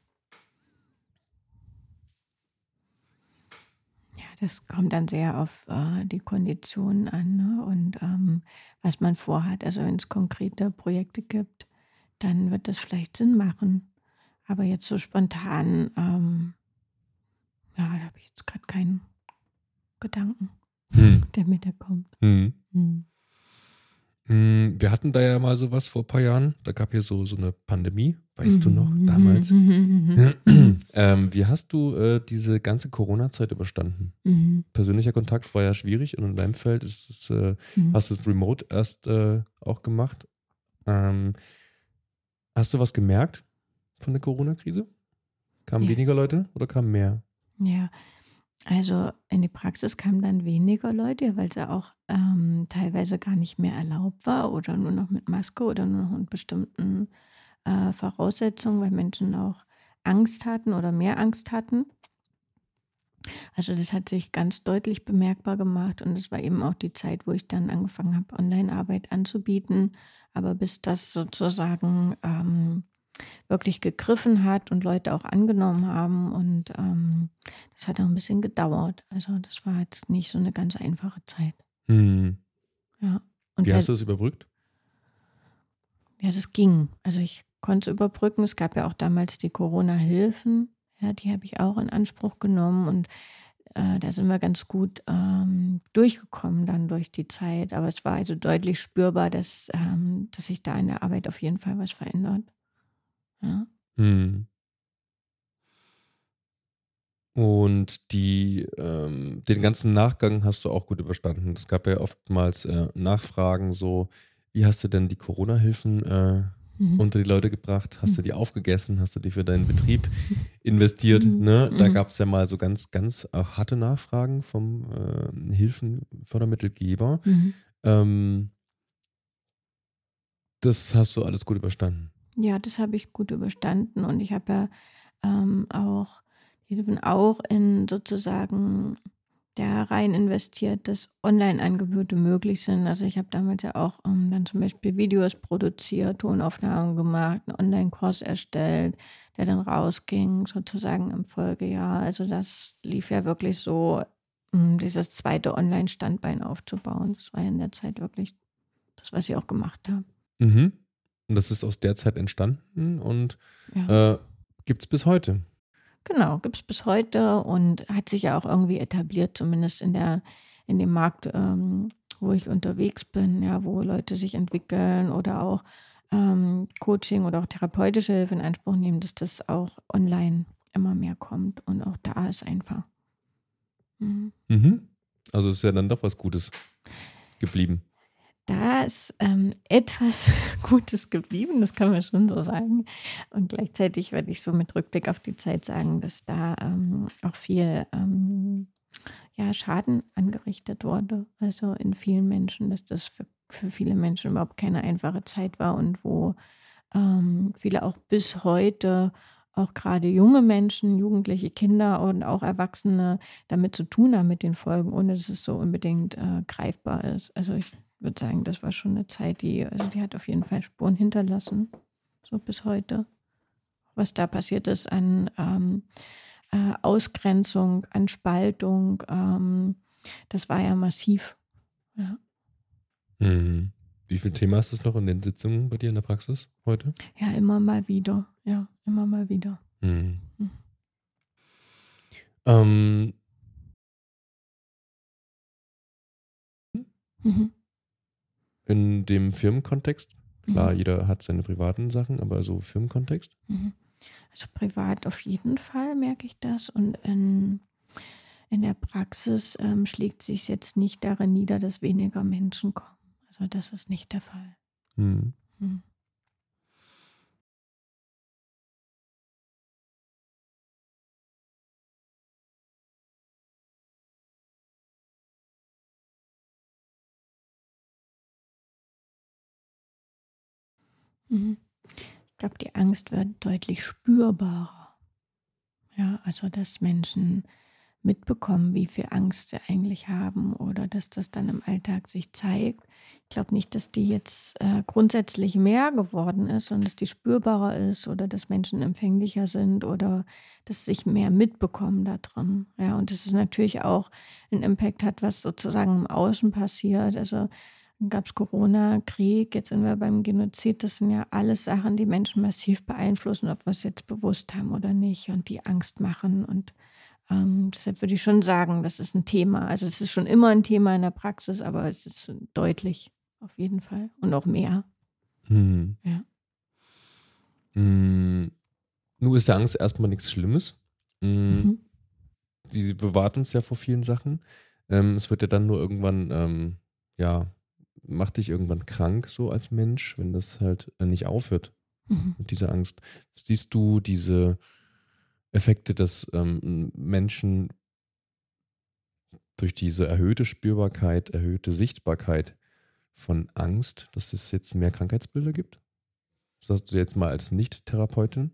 Ja, das kommt dann sehr auf äh, die Konditionen an, ne? Und ähm, was man vorhat. Also wenn es konkrete Projekte gibt, dann wird das vielleicht Sinn machen. Aber jetzt so spontan, ähm, ja, da habe ich jetzt gerade keinen Gedanken, Hm. der mit da kommt. Hm. Hm. Hm, Wir hatten da ja mal sowas vor ein paar Jahren. Da gab hier so, so eine Pandemie, weißt du noch, Mhm, damals. mhm, mhm, ähm, wie hast du äh, diese ganze Corona-Zeit überstanden? mhm, Persönlicher Kontakt war ja schwierig und in deinem Feld ist es, äh, mhm. hast du es remote erst äh, auch gemacht. Ähm, hast du was gemerkt von der Corona-Krise? Kamen Ja. weniger Leute oder kamen mehr? Ja, also in die Praxis kamen dann weniger Leute, weil es ja auch ähm, teilweise gar nicht mehr erlaubt war oder nur noch mit Maske oder nur noch mit bestimmten äh, Voraussetzungen, weil Menschen auch Angst hatten oder mehr Angst hatten. Also das hat sich ganz deutlich bemerkbar gemacht und es war eben auch die Zeit, wo ich dann angefangen habe, Online-Arbeit anzubieten. Aber bis das sozusagen ähm, wirklich gegriffen hat und Leute auch angenommen haben und ähm, das hat auch ein bisschen gedauert. Also das war jetzt nicht so eine ganz einfache Zeit. Hm. Ja. Und Wie wer- hast du das überbrückt? ja, das ging. Also ich konnte es überbrücken. Es gab ja auch damals die Corona-Hilfen. Ja, die habe ich auch in Anspruch genommen und äh, da sind wir ganz gut ähm, durchgekommen dann durch die Zeit. Aber es war also deutlich spürbar, dass, ähm, dass sich da in der Arbeit auf jeden Fall was verändert. Ja. Hm. Und die, ähm, den ganzen Nachgang hast du auch gut überstanden. Es gab ja oftmals äh, Nachfragen so, wie hast du denn die Corona-Hilfen äh, Mhm. unter die Leute gebracht? Hast du Mhm. die aufgegessen? Hast du die für deinen Betrieb investiert? Mhm. Ne? Da Mhm. gab es ja mal so ganz, ganz äh, harte Nachfragen vom äh, Hilfenfördermittelgeber. Mhm. Ähm, das hast du alles gut überstanden. Ja, das habe ich gut überstanden und ich habe ja ähm, auch die Hilfen auch in sozusagen da rein investiert, dass Online-Angebote möglich sind. Also ich habe damals ja auch ähm, dann zum Beispiel Videos produziert, Tonaufnahmen gemacht, einen Online-Kurs erstellt, der dann rausging, sozusagen im Folgejahr. Also das lief ja wirklich so, um dieses zweite Online-Standbein aufzubauen. Das war ja in der Zeit wirklich das, was ich auch gemacht habe. Mhm. Und das ist aus der Zeit entstanden und Ja. äh, gibt es bis heute. Genau, gibt es bis heute und hat sich ja auch irgendwie etabliert, zumindest in der, in dem Markt, ähm, wo ich unterwegs bin, ja, wo Leute sich entwickeln oder auch ähm, Coaching oder auch therapeutische Hilfe in Anspruch nehmen, dass das auch online immer mehr kommt und auch da ist einfach. Mhm. Mhm. Also ist ja dann doch was Gutes geblieben. Da ist ähm, etwas Gutes geblieben, das kann man schon so sagen. Und gleichzeitig werde ich so mit Rückblick auf die Zeit sagen, dass da ähm, auch viel ähm, ja, Schaden angerichtet wurde. Also in vielen Menschen, dass das für, für viele Menschen überhaupt keine einfache Zeit war und wo ähm, viele auch bis heute, auch gerade junge Menschen, jugendliche Kinder und auch Erwachsene damit zu tun haben mit den Folgen, ohne dass es so unbedingt äh, greifbar ist. Also ich würde sagen, das war schon eine Zeit, die, also die hat auf jeden Fall Spuren hinterlassen, so bis heute. Was da passiert ist an ähm, äh, Ausgrenzung, an Spaltung, ähm, das war ja massiv. Ja. Mhm. Wie viel Thema ist das noch in den Sitzungen bei dir in der Praxis heute? ja, immer mal wieder. Ja, immer mal wieder. Mhm. Mhm. Ähm, Mhm. in dem Firmenkontext, klar, Mhm. jeder hat seine privaten Sachen, aber so Firmenkontext. Mhm. Also privat auf jeden Fall merke ich das und in, in der Praxis ähm, schlägt sich jetzt nicht darin nieder, dass weniger Menschen kommen. Also das ist nicht der Fall. Hm. Hm. Mhm. Ich glaube, die Angst wird deutlich spürbarer. Ja, also dass Menschen mitbekommen, wie viel Angst sie eigentlich haben oder dass das dann im Alltag sich zeigt. Ich glaube nicht, dass die jetzt äh, grundsätzlich mehr geworden ist, sondern dass die spürbarer ist oder dass Menschen empfänglicher sind oder dass sich mehr mitbekommen da drin. Ja, und dass es natürlich auch einen Impact hat, was sozusagen im Außen passiert. Also dann gab es Corona, Krieg, jetzt sind wir beim Genozid. Das sind ja alles Sachen, die Menschen massiv beeinflussen, ob wir es jetzt bewusst haben oder nicht und die Angst machen und ähm, deshalb würde ich schon sagen, das ist ein Thema. Also es ist schon immer ein Thema in der Praxis, aber es ist deutlich auf jeden Fall und auch mehr. Hm. Ja. Hm. Nun ist ja Angst erstmal nichts Schlimmes. Hm. Mhm. Sie bewahrt uns ja vor vielen Sachen. Ähm, es wird ja dann nur irgendwann, ähm, ja, macht dich irgendwann krank so als Mensch, wenn das halt äh, nicht aufhört Mhm. mit dieser Angst. Siehst du diese Effekte, dass ähm, Menschen durch diese erhöhte Spürbarkeit, erhöhte Sichtbarkeit von Angst, dass es jetzt mehr Krankheitsbilder gibt? Das sagst du jetzt mal als Nicht-Therapeutin?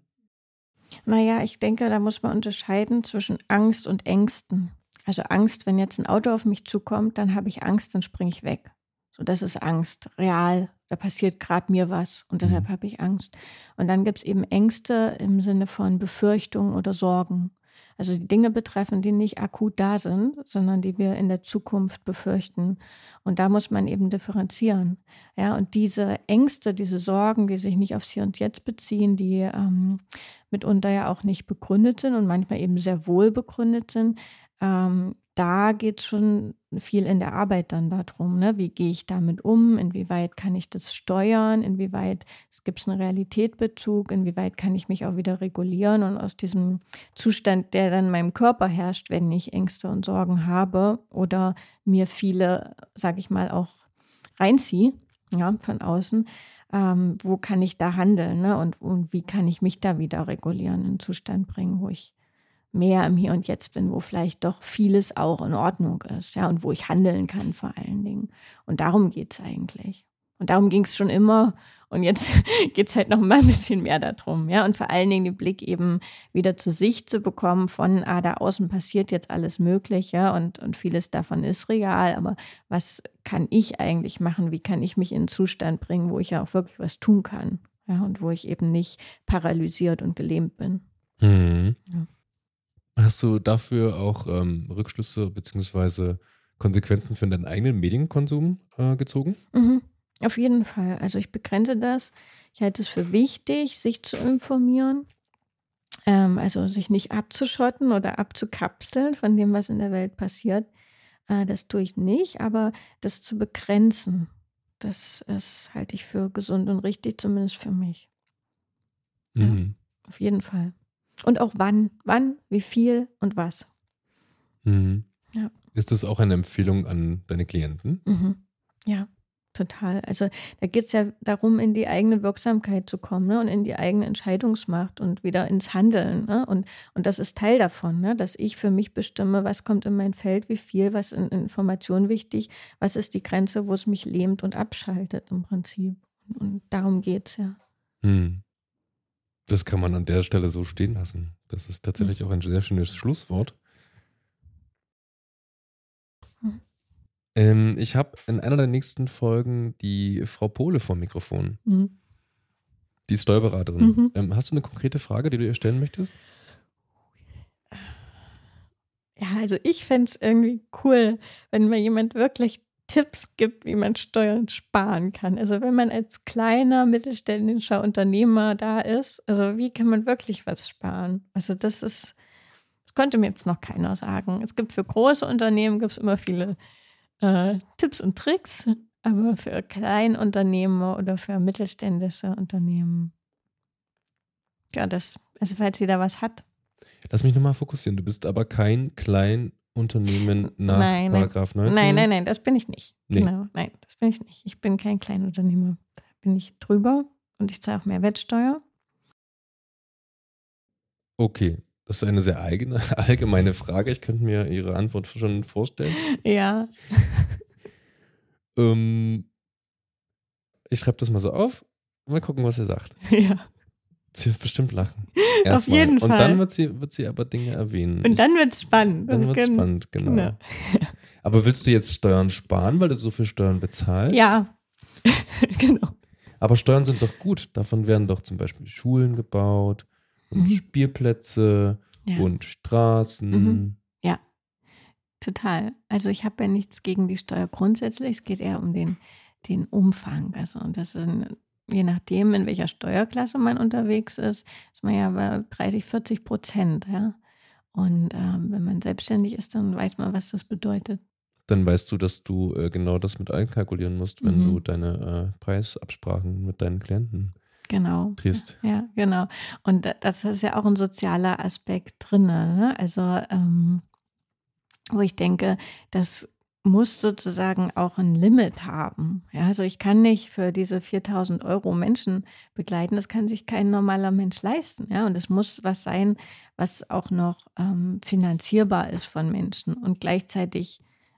Naja, ich denke, da muss man unterscheiden zwischen Angst und Ängsten. Also Angst, wenn jetzt ein Auto auf mich zukommt, dann habe ich Angst, dann springe ich weg. So, das ist Angst, real. Da passiert gerade mir was und deshalb Mhm. habe ich Angst. Und dann gibt es eben Ängste im Sinne von Befürchtungen oder Sorgen. Also die Dinge betreffen, die nicht akut da sind, sondern die wir in der Zukunft befürchten. Und da muss man eben differenzieren. Ja, und diese Ängste, diese Sorgen, die sich nicht aufs Hier und Jetzt beziehen, die ähm, mitunter ja auch nicht begründet sind und manchmal eben sehr wohl begründet sind, ähm, da geht es schon viel in der Arbeit dann darum, ne? Wie gehe ich damit um? Inwieweit kann ich das steuern? Inwieweit gibt es einen Realitätsbezug? Inwieweit kann ich mich auch wieder regulieren und aus diesem Zustand, der dann in meinem Körper herrscht, wenn ich Ängste und Sorgen habe oder mir viele, sage ich mal, auch reinziehe, ja, von außen, ähm, wo kann ich da handeln, ne? Und, und wie kann ich mich da wieder regulieren, in einen Zustand bringen, wo ich mehr im Hier und Jetzt bin, wo vielleicht doch vieles auch in Ordnung ist, ja, und wo ich handeln kann vor allen Dingen. Und darum geht es eigentlich. Und darum ging es schon immer. Und jetzt geht es halt noch mal ein bisschen mehr darum, ja. Und vor allen Dingen den Blick eben wieder zur Sicht zu bekommen von, ah, da außen passiert jetzt alles Mögliche und, und vieles davon ist real. Aber was kann ich eigentlich machen? Wie kann ich mich in einen Zustand bringen, wo ich ja auch wirklich was tun kann? Ja, und wo ich eben nicht paralysiert und gelähmt bin. Mhm. Ja. Hast du dafür auch ähm, Rückschlüsse bzw. Konsequenzen für deinen eigenen Medienkonsum äh, gezogen? Mhm. Auf jeden Fall. Also ich begrenze das. Ich halte es für wichtig, sich zu informieren. Ähm, also sich nicht abzuschotten oder abzukapseln von dem, was in der Welt passiert. Äh, das tue ich nicht, aber das zu begrenzen, das ist, halte ich für gesund und richtig, zumindest für mich. Ja, Mhm. auf jeden Fall. Und auch wann, wann, wie viel und was. Mhm. Ja. Ist das auch eine Empfehlung an deine Klienten? Mhm. Ja, total. Also da geht es ja darum, in die eigene Wirksamkeit zu kommen, ne? Und in die eigene Entscheidungsmacht und wieder ins Handeln. Ne? Und, und das ist Teil davon, ne? Dass ich für mich bestimme, was kommt in mein Feld, wie viel, was in Information wichtig, was ist die Grenze, wo es mich lähmt und abschaltet im Prinzip. Und darum geht es ja. Mhm. Das kann man an der Stelle so stehen lassen. Das ist tatsächlich Mhm. auch ein sehr schönes Schlusswort. Mhm. Ähm, ich habe in einer der nächsten Folgen die Frau Pohle vom Mikrofon. Mhm. Die Steuerberaterin. Mhm. Ähm, hast du eine konkrete Frage, die du ihr stellen möchtest? Ja, also ich fände es irgendwie cool, wenn mir jemand wirklich Tipps gibt, wie man Steuern sparen kann. Also wenn man als kleiner mittelständischer Unternehmer da ist, also wie kann man wirklich was sparen? Also das ist, das konnte mir jetzt noch keiner sagen. Es gibt für große Unternehmen gibt es immer viele äh, Tipps und Tricks, aber für Kleinunternehmer oder für mittelständische Unternehmen ja, das, also falls sie da was hat. Lass mich nochmal fokussieren. Du bist aber kein Kleinunternehmen nach Nein, nein. Paragraph neunzehn? Nein, nein, nein, das bin ich nicht. Nee. Genau, nein, das bin ich nicht. Ich bin kein Kleinunternehmer. Da bin ich drüber und ich zahle auch Mehrwertsteuer. Okay, das ist eine sehr eigene, allgemeine Frage. Ich könnte mir Ihre Antwort schon vorstellen. Ja. ähm, ich schreibe das mal so auf. Mal gucken, was er sagt. Ja. Sie wird bestimmt lachen. Auf Erstmal. jeden Und Fall. dann wird sie, wird sie aber Dinge erwähnen. Und dann wird es spannend. Dann wird es Gen- spannend, genau. genau. Aber willst du jetzt Steuern sparen, weil du so viel Steuern bezahlst? Ja, genau. Aber Steuern sind doch gut. Davon werden doch zum Beispiel Schulen gebaut und Mhm. Spielplätze Ja. und Straßen. Mhm. Ja, total. Also ich habe ja nichts gegen die Steuer grundsätzlich. Es geht eher um den, den Umfang. Also und das ist ein, je nachdem, in welcher Steuerklasse man unterwegs ist, ist man ja bei dreißig, vierzig Prozent. Ja? Und ähm, wenn man selbstständig ist, dann weiß man, was das bedeutet. Dann weißt du, dass du äh, genau das mit einkalkulieren musst, wenn Mhm. du deine äh, Preisabsprachen mit deinen Klienten Genau. triffst. Ja, genau. Und da- das ist ja auch ein sozialer Aspekt drin. Ne? Also, ähm, wo ich denke, das muss sozusagen auch ein Limit haben. Ja, also ich kann nicht für diese viertausend Euro Menschen begleiten, das kann sich kein normaler Mensch leisten. Ja, und es muss was sein, was auch noch ähm, finanzierbar ist von Menschen und gleichzeitig,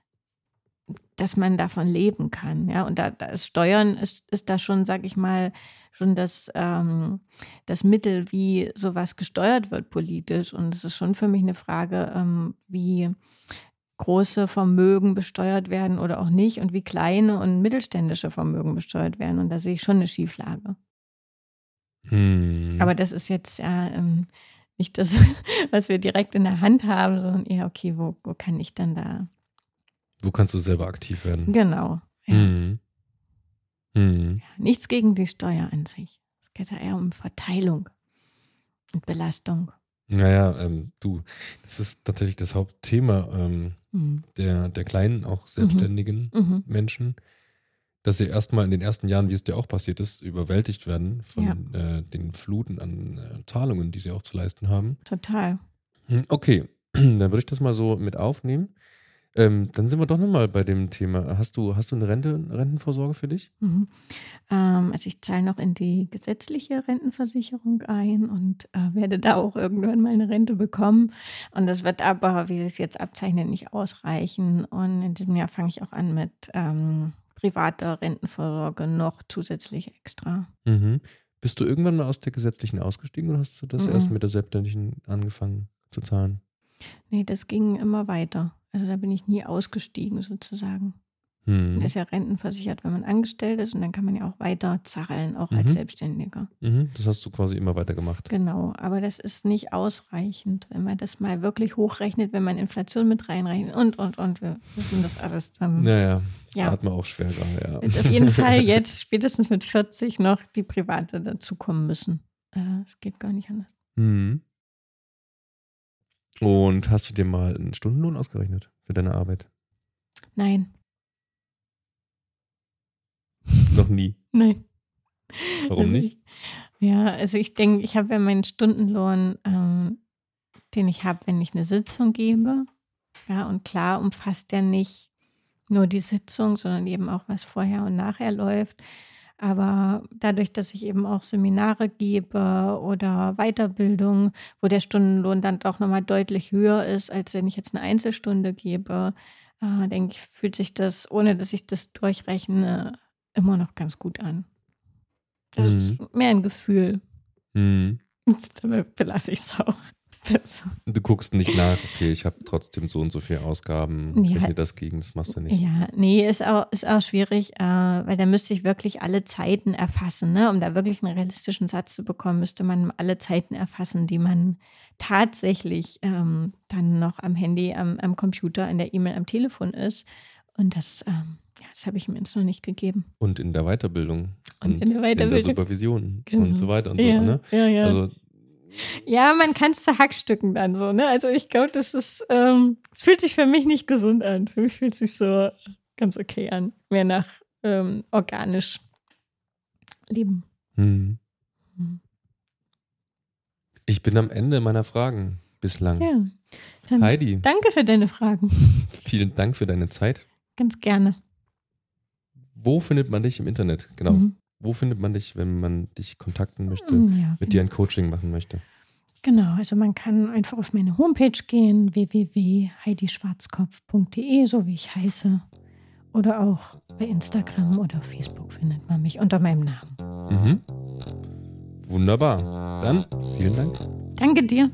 dass man davon leben kann. Ja, und da, da ist Steuern ist, ist da schon, sag ich mal, schon das, ähm, das Mittel, wie sowas gesteuert wird politisch. Und es ist schon für mich eine Frage, ähm, wie große Vermögen besteuert werden oder auch nicht und wie kleine und mittelständische Vermögen besteuert werden. Und da sehe ich schon eine Schieflage. Hm. Aber das ist jetzt ja ähm, nicht das, was wir direkt in der Hand haben, sondern eher, okay, wo, wo kann ich dann da? Wo kannst du selber aktiv werden? Genau. Ja. Hm. Hm. Ja, nichts gegen die Steuer an sich. Es geht ja eher um Verteilung und Belastung. Naja, ähm, du, das ist tatsächlich das Hauptthema ähm, Mhm. der, der kleinen, auch selbstständigen Mhm. Menschen, dass sie erstmal in den ersten Jahren, wie es dir auch passiert ist, überwältigt werden von äh, den Fluten an äh, Zahlungen, die sie auch zu leisten haben. Total. Hm, Okay, dann würde ich das mal so mit aufnehmen. Ähm, dann sind wir doch nochmal bei dem Thema. Hast du, hast du eine Rente, Rentenvorsorge für dich? Mhm. Ähm, also ich zahle noch in die gesetzliche Rentenversicherung ein und äh, werde da auch irgendwann mal eine Rente bekommen. Und das wird aber, wie es jetzt abzeichnet, nicht ausreichen. Und in diesem Jahr fange ich auch an mit ähm, privater Rentenvorsorge noch zusätzlich extra. Mhm. Bist du irgendwann mal aus der gesetzlichen ausgestiegen oder hast du das Mhm. erst mit der selbstständigen angefangen zu zahlen? Nee, das ging immer weiter. Also da bin ich nie ausgestiegen sozusagen. Man Mhm. ist ja rentenversichert, wenn man angestellt ist und dann kann man ja auch weiter zahlen, auch als Mhm. Selbstständiger. Mhm. Das hast du quasi immer weiter gemacht. Genau, aber das ist nicht ausreichend, wenn man das mal wirklich hochrechnet, wenn man Inflation mit reinrechnet und, und, und. Wir wissen das alles dann. Naja, Ja. atme auch schwer gerade, ja. Wird auf jeden Fall jetzt spätestens mit vierzig noch die Private dazukommen müssen. Also es geht gar nicht anders. Mhm. Und hast du dir mal einen Stundenlohn ausgerechnet für deine Arbeit? Nein, Noch nie. nein. Warum Also nicht? Ich, ja, also ich denke, ich habe ja meinen Stundenlohn, ähm, den ich habe, wenn ich eine Sitzung gebe. Ja, und klar umfasst der nicht nur die Sitzung, sondern eben auch, was vorher und nachher läuft. Aber dadurch, dass ich eben auch Seminare gebe oder Weiterbildung, wo der Stundenlohn dann doch nochmal deutlich höher ist, als wenn ich jetzt eine Einzelstunde gebe, äh, denke ich, fühlt sich das, ohne dass ich das durchrechne, immer noch ganz gut an. Das Mhm. ist mehr ein Gefühl. Mhm. Damit belasse ich es auch besser. Du guckst nicht nach, okay, ich habe trotzdem so und so viele Ausgaben, Ja. rechne das gegen, das machst du nicht. Ja, nee, ist auch, ist auch schwierig, äh, weil da müsste ich wirklich alle Zeiten erfassen. Ne? Um da wirklich einen realistischen Satz zu bekommen, müsste man alle Zeiten erfassen, die man tatsächlich ähm, dann noch am Handy, am, am Computer, in der E-Mail, am Telefon ist. Und das, ähm, ja, das habe ich mir jetzt noch nicht gegeben. Und in der Weiterbildung. Und in der Weiterbildung. Supervision Genau. und so weiter und Ja, so. Ne? ja, ja. Also, Ja, man kann es zerhackstücken dann so, ne? Also ich glaube, das ist, ähm, es fühlt sich für mich nicht gesund an. Für mich fühlt es sich so ganz okay an. Mehr nach ähm, organisch leben. hm. Hm. Ich bin am Ende meiner Fragen bislang. Ja, dann Heidi. Danke für deine Fragen. Vielen Dank für deine Zeit. Ganz gerne. Wo findet man dich im Internet? Genau. Mhm. Wo findet man dich, wenn man dich kontakten möchte, ja, mit dir ein Coaching machen möchte? Genau, also man kann einfach auf meine Homepage gehen, w w w punkt heidi schwarzkopf punkt d e, so wie ich heiße. Oder auch bei Instagram oder auf Facebook findet man mich unter meinem Namen. Mhm. Wunderbar. Dann vielen Dank. Danke dir.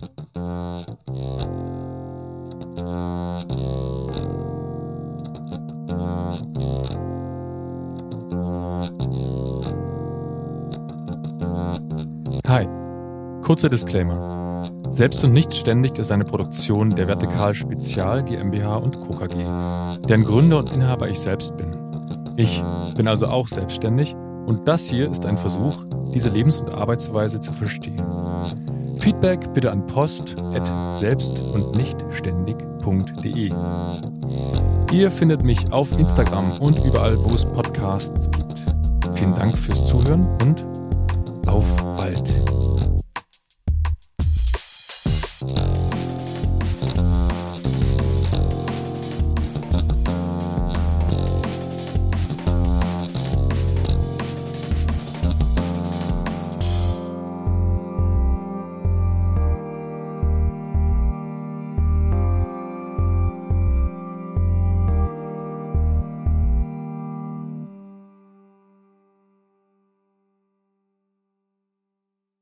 Hi, kurzer Disclaimer. Selbst und nicht ständig ist eine Produktion der Vertikal Spezial GmbH und Co. K G, deren Gründer und Inhaber ich selbst bin. Ich bin also auch selbstständig und das hier ist ein Versuch, diese Lebens- und Arbeitsweise zu verstehen. Feedback bitte an post at selbst und nicht ständig punkt d e. Ihr findet mich auf Instagram und überall, wo es Podcasts gibt. Vielen Dank fürs Zuhören und auf bald.